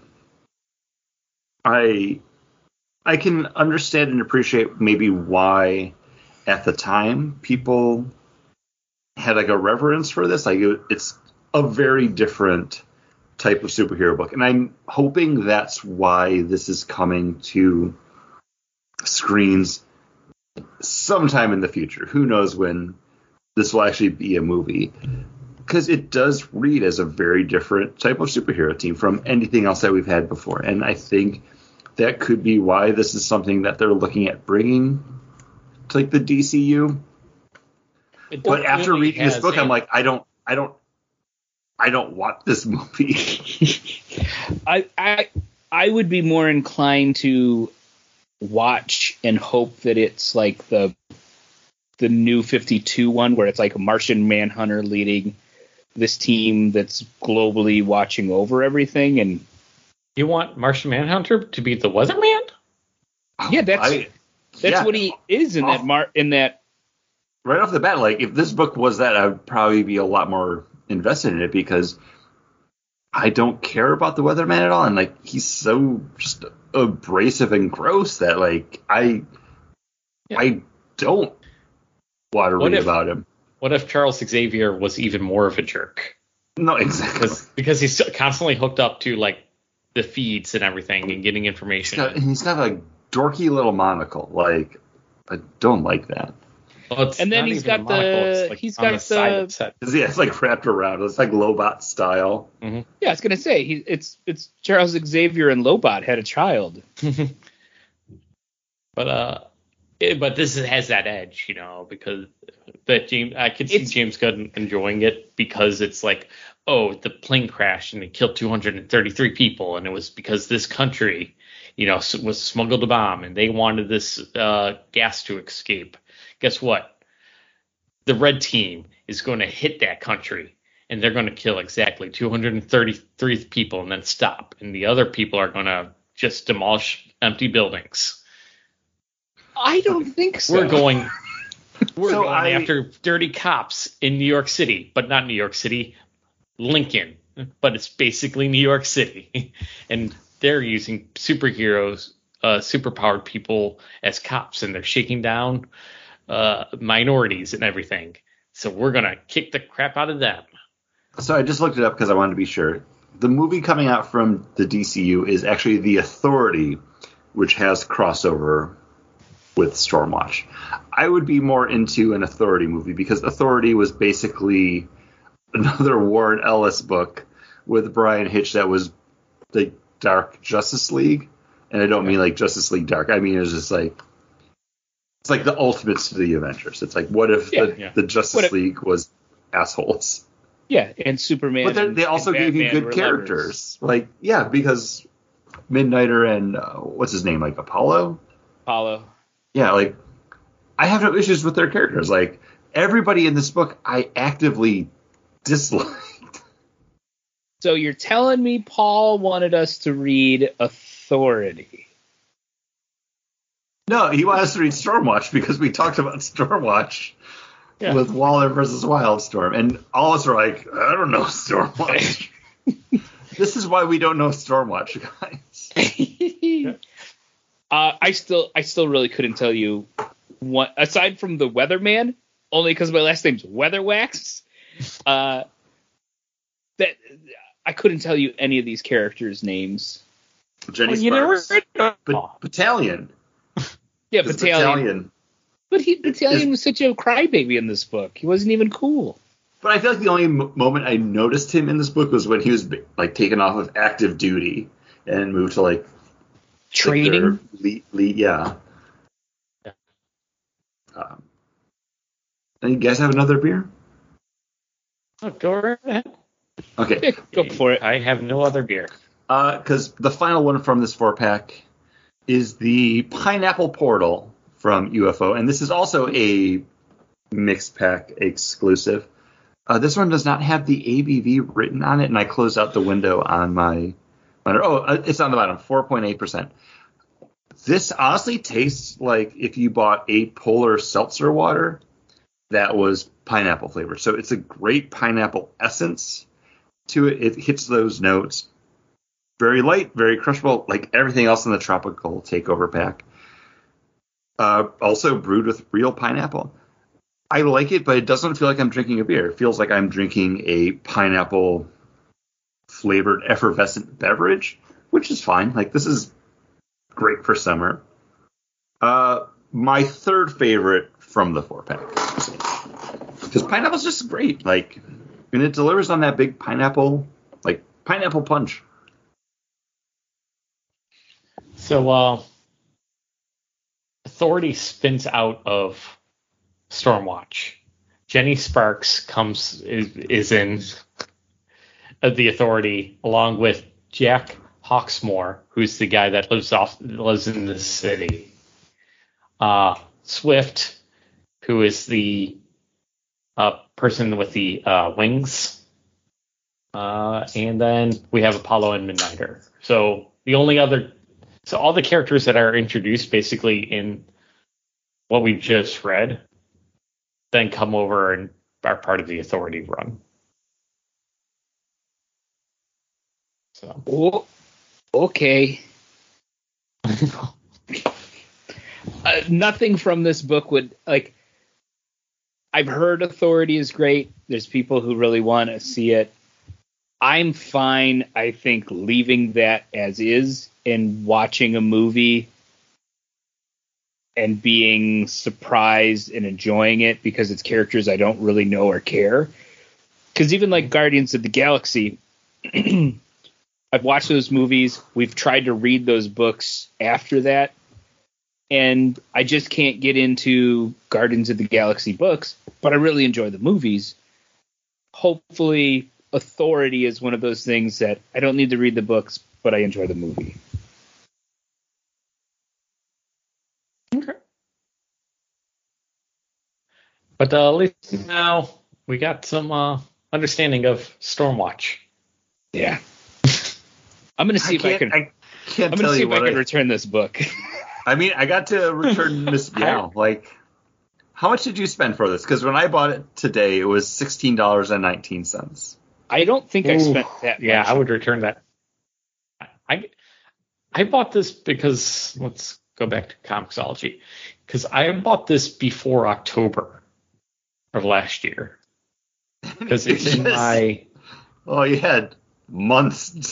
I I can understand and appreciate maybe why at the time people had like a reverence for this. Like it's a very different type of superhero book, and I'm hoping that's why this is coming to screens sometime in the future. Who knows when this will actually be a movie, because it does read as a very different type of superhero team from anything else that we've had before, and I think that could be why this is something that they're looking at bringing to like the D C U. But after reading this book, I'm like, I don't, I don't, I don't want this movie. I, I, I would be more inclined to watch and hope that it's like the, the new fifty-two one, where it's like a Martian Manhunter leading this team that's globally watching over everything. And you want Martian Manhunter to be the Weatherman? Yeah, that's I, that's yeah. what he is in oh. that mar in that. Right off the bat, like, if this book was that, I would probably be a lot more invested in it, because I don't care about the Weatherman at all. And, like, he's so just abrasive and gross that, like, I yeah. I don't want to what read if, about him. What if Charles Xavier was even more of a jerk? No, exactly. Because, because he's constantly hooked up to, like, the feeds and everything and getting information. He's got, he's got a dorky little monocle. Like, I don't like that. Well, and then he's got the like he's got the, the set. Yeah, it's like wrapped around. It's like Lobot style. Mm-hmm. Yeah, I was gonna say he it's it's Charles Xavier and Lobot had a child. but uh, it, but this has that edge, you know, because that James I could see it's, James Gunn enjoying it, because it's like, oh, the plane crashed and it killed two hundred thirty-three people, and it was because this country, you know, was smuggled a bomb and they wanted this uh, gas to escape. Guess what? The red team is going to hit that country, and they're going to kill exactly two hundred thirty-three people and then stop. And the other people are going to just demolish empty buildings. I don't think so. We're going, we're so going I, after dirty cops in New York City, but not New York City, Lincoln. But it's basically New York City. And they're using superheroes, uh, superpowered people as cops, and they're shaking down Uh, minorities and everything. So we're going to kick the crap out of them. So I just looked it up because I wanted to be sure. The movie coming out from the D C U is actually The Authority, which has crossover with Stormwatch. I would be more into an Authority movie, because Authority was basically another Warren Ellis book with Brian Hitch that was the Dark Justice League. And I don't mean like Justice League Dark. I mean, it's just like, It's like the Ultimates to the Avengers. It's like, what if yeah, the, yeah. the Justice if, League was assholes? Yeah, and Superman. But and, they also and gave you Batman good were characters. lovers. Like, yeah, because Midnighter and uh, what's his name, like Apollo? Apollo. Yeah, like, I have no issues with their characters. Like, everybody in this book I actively disliked. So you're telling me Paul wanted us to read Authority? No, he wanted us to read Stormwatch because we talked about Stormwatch yeah. with Waller versus Wildstorm. And all of us were like, I don't know Stormwatch. This is why we don't know Stormwatch, guys. uh, I still I still really couldn't tell you what, aside from the Weatherman, only because my last name's Weatherwax, uh, that I couldn't tell you any of these characters' names. Jenny well, Sparks. You know, ba- Battalion. Yeah, Battalion. Battalion. But he Battalion is, was such a crybaby in this book. He wasn't even cool. But I feel like the only m- moment I noticed him in this book was when he was like taken off of active duty and moved to like training. Like lead, lead, yeah. yeah. Um, and you guys have another beer? Oh, go right ahead. Okay, yeah, go for it. I have no other beer. Because uh, the final one from this four pack is the Pineapple Portal from U F O, and this is also a mixed pack exclusive. Uh, this one does not have the A B V written on it, and I closed out the window on my. Oh, it's on the bottom, four point eight percent. This honestly tastes like if you bought a Polar seltzer water that was pineapple flavored. So it's a great pineapple essence to it. It hits those notes. Very light, very crushable, like everything else in the Tropical Takeover pack. Uh, also brewed with real pineapple. I like it, but it doesn't feel like I'm drinking a beer. It feels like I'm drinking a pineapple flavored effervescent beverage, which is fine. Like, this is great for summer. Uh, my third favorite from the four pack, because pineapple's just great. Like, and it delivers on that big pineapple, like pineapple punch. So, uh, Authority spins out of Stormwatch. Jenny Sparks comes is, is in uh, the Authority along with Jack Hawksmoor, who's the guy that lives off lives in the city. Uh, Swift, who is the uh, person with the uh, wings, uh, and then we have Apollo and Midnighter. So the only other, so all the characters that are introduced basically in what we've just read, then come over and are part of the Authority run. So. Oh, okay. uh, nothing from this book would, like, I've heard Authority is great. There's people who really want to see it. I'm fine, I think, leaving that as is and watching a movie and being surprised and enjoying it because it's characters I don't really know or care. Because even like Guardians of the Galaxy, I've watched those movies. We've tried to read those books after that. And I just can't get into Guardians of the Galaxy books, but I really enjoy the movies. Hopefully, Authority is one of those things that I don't need to read the books, but I enjoy the movie. Okay. But uh, at least now we got some uh, understanding of Stormwatch. Yeah. I'm going to see I if I can. I can't I'm going to see if I can I, return this book. I mean, I got to return Miss Meow. Like, how much did you spend for this? Because when I bought it today, it was sixteen dollars and nineteen cents. I don't think Ooh, I spent that Yeah, much. I would return that. I I bought this because, let's go back to Comixology, because I bought this before October of last year. Because it's in my... Oh, you had months.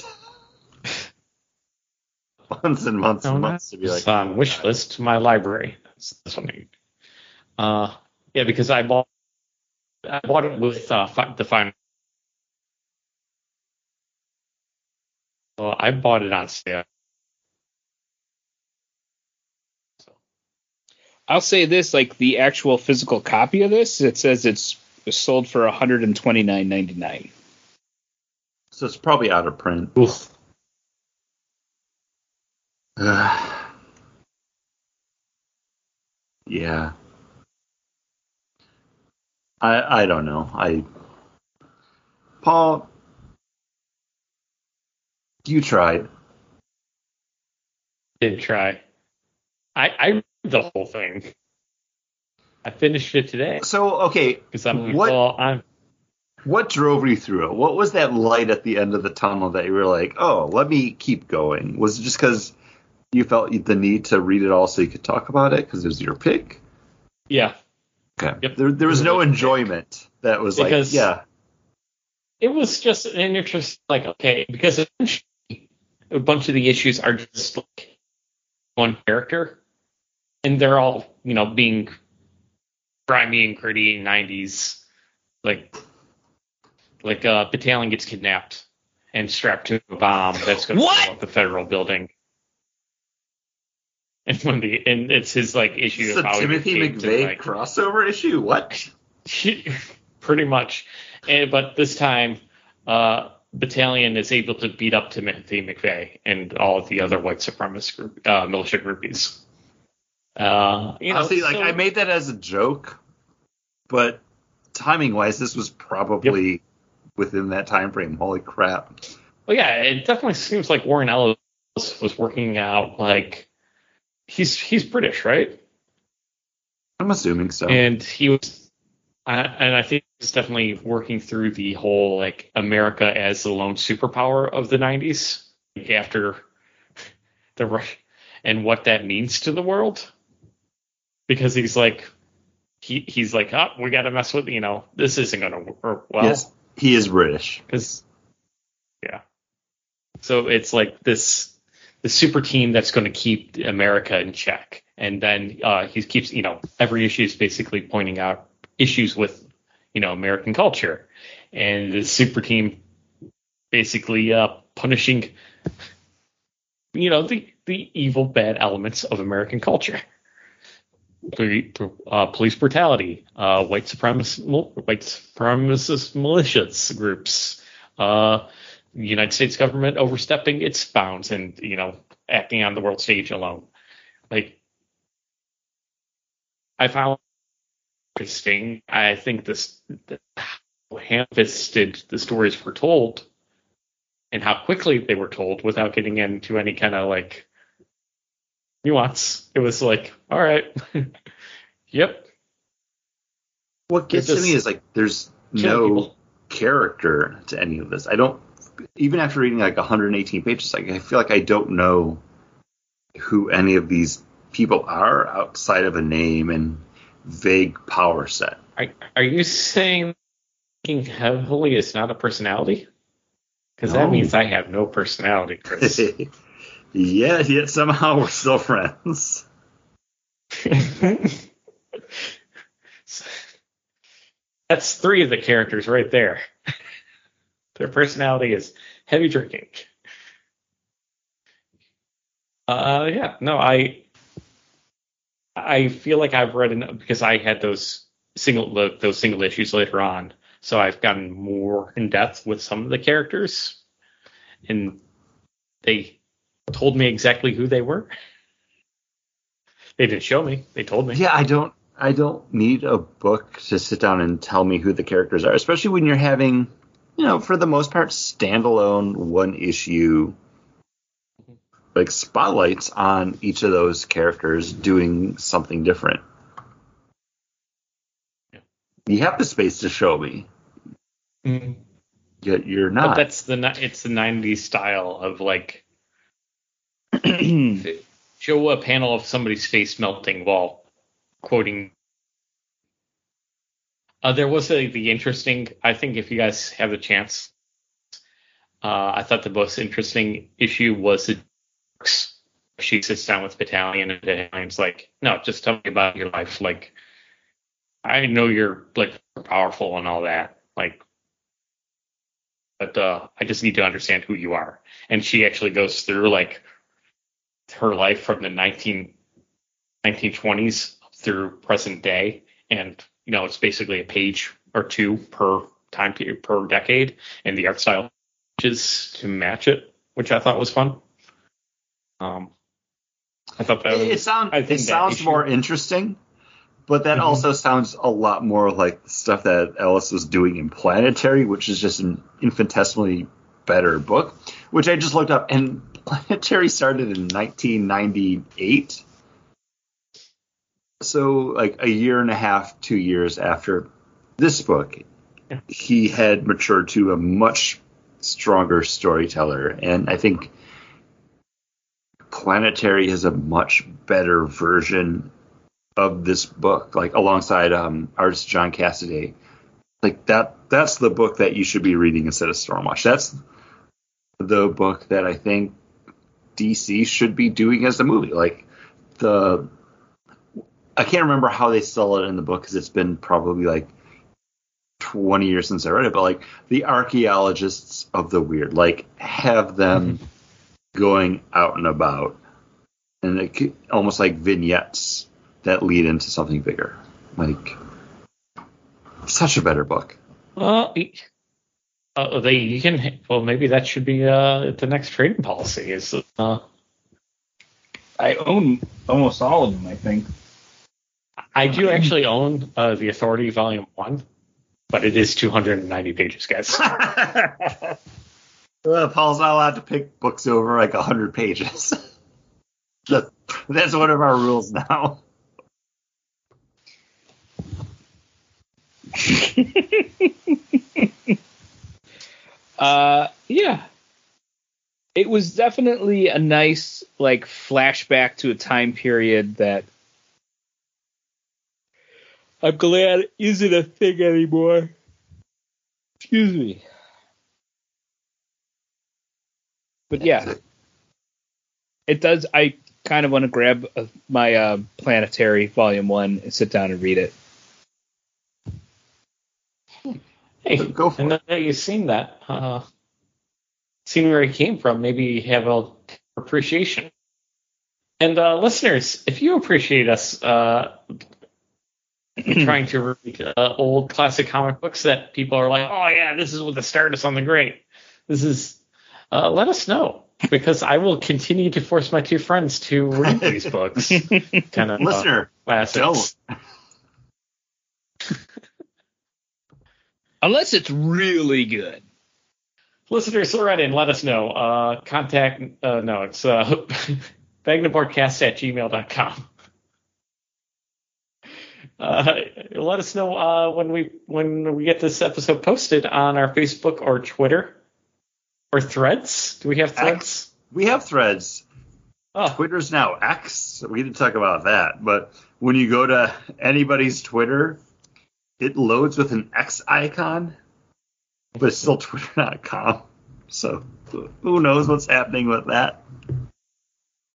months and months no, and months to be like... It's on wish list, my library. That's, that's what I need. Uh, yeah, because I bought I bought it with uh, fi- the final... Well, I bought it on sale. I'll say this, like the actual physical copy of this, it says it's was sold for one hundred twenty-nine ninety-nine. So it's probably out of print. Oof. Yeah. I I don't know. I Paul, you tried. Did try. I I read the whole thing. I finished it today So okay, because I'm what well. I'm what drove you through it? What was that light at the end of the tunnel that you were like, oh, let me keep going? Was it just because you felt the need to read it all so you could talk about it because it was your pick? yeah. Okay. Yep. There there was no enjoyment that was Because- like, yeah. It was just an interest, like okay, because essentially a bunch of the issues are just like one character, and they're all you know being grimy and gritty nineties, like like a battalion gets kidnapped and strapped to a bomb that's going to What? blow up the federal building. And when the and it's his like issue It's of a how he Timothy became to, McVeigh like, crossover issue? What? pretty much. And, but this time, uh, Battalion is able to beat up Timothy McVeigh and all of the other white supremacist group, uh, militia groupies. Uh, you know, Honestly, like so- I made that as a joke, but timing wise, this was probably within that time frame. Holy crap. well, yeah, it definitely seems like Warren Ellis was working out like he's he's British, right? I'm assuming so. And he was, I and I think he's definitely working through the whole like America as the lone superpower of the nineties, like, after the Rush and what that means to the world. Because he's like, he he's like, oh, we got to mess with, you know, this isn't going to work well. Yes, he is British. Because, yeah. So it's like this the super team that's going to keep America in check. And then uh, he keeps, you know, every issue is basically pointing out issues with, you know, American culture. And the super team basically uh, punishing, you know, the, the evil, bad elements of American culture. The, uh, police brutality, uh, white supremacist, white supremacist militias groups, uh, the United States government overstepping its bounds and, you know, acting on the world stage alone. Like, I found it interesting. I think this how ham-fisted the stories were told and how quickly they were told without getting into any kind of like nuance. It was like, all right, yep. What gets They're to me just is like there's killing no people. character to any of this. I don't even after reading like one hundred eighteen pages, like I feel like I don't know who any of these people are outside of a name and vague power set. Are, are you saying thinking heavily is not a personality? Because No. that means I have no personality, Chris. Yeah, yet somehow we're still friends. That's three of the characters right there. Their personality is heavy drinking. Uh, yeah, no, I, I feel like I've read enough because I had those single those single issues later on, so I've gotten more in depth with some of the characters, and they told me exactly who they were. They didn't show me; they told me. Yeah, I don't I don't need a book to sit down and tell me who the characters are, especially when you're having, you know, for the most part, standalone one issue like spotlights on each of those characters doing something different. Yeah. You have the space to show me, Mhm. yet you're But not. that's the ni- it's the nineties style of like show a panel of somebody's face melting while quoting. Uh, there was a, the interesting. I think if you guys have the chance, uh, I thought the most interesting issue was the she sits down with Battalion and Battalion's like, no, just tell me about your life. Like, I know you're like powerful and all that. Like, but uh, I just need to understand who you are. And she actually goes through like her life from the nineteen, nineteen twenties through present day. And, you know, it's basically a page or two per time period per decade, and the art style is to match it, which I thought was fun. Um, I thought that It, was, it, sound, I it think that sounds issue- more interesting, but that Mhm. also sounds a lot more like the stuff that Ellis was doing in Planetary, which is just an infinitesimally better book, which I just looked up. And Planetary started in nineteen ninety-eight. So, like a year and a half, two years after this book, Yeah. he had matured to a much stronger storyteller. And I think Planetary is a much better version of this book, like alongside um, artist John Cassaday. Like that, that's the book that you should be reading instead of Stormwatch. That's the book that I think D C should be doing as a movie. Like the, I can't remember how they sell it in the book because it's been probably like twenty years since I read it, but like the archaeologists of the weird, like have them Mm-hmm. going out and about, and it, c- almost like vignettes that lead into something bigger. Like such a better book. well, uh, they you can well maybe that should be uh, the next trading policy is uh, I own almost all of them, I think. I do actually own uh, the Authority Volume One, but it is two hundred ninety pages, guys. Well, Paul's not allowed to pick books over like one hundred pages. That- That's one of our rules now. Uh, yeah. It was definitely a nice, like, flashback to a time period that I'm glad isn't a thing anymore. Excuse me. But yeah, it does. I kind of want to grab uh, my uh, Planetary Volume One and sit down and read it. Hey, Go for and it. now you've seen that, uh, seen where he came from, maybe you have a appreciation. And uh, listeners, if you appreciate us uh, trying to read uh, old classic comic books that people are like, oh yeah, this is the start of something great. This is, uh, let us know, because I will continue to force my two friends to read these books. kind of Listener, uh, don't. Unless it's really good. Listeners, write in, let us know. Uh, contact, uh, no, it's uh, bagnaboardcast at gmail dot com. Uh, let us know uh, when we when we get this episode posted on our Facebook or Twitter or Threads. Do we have Threads? X. We have Threads. Oh, Twitter's now X. We didn't talk about that, but when you go to anybody's Twitter, it loads with an X icon, but it's still twitter dot com. So who knows what's happening with that?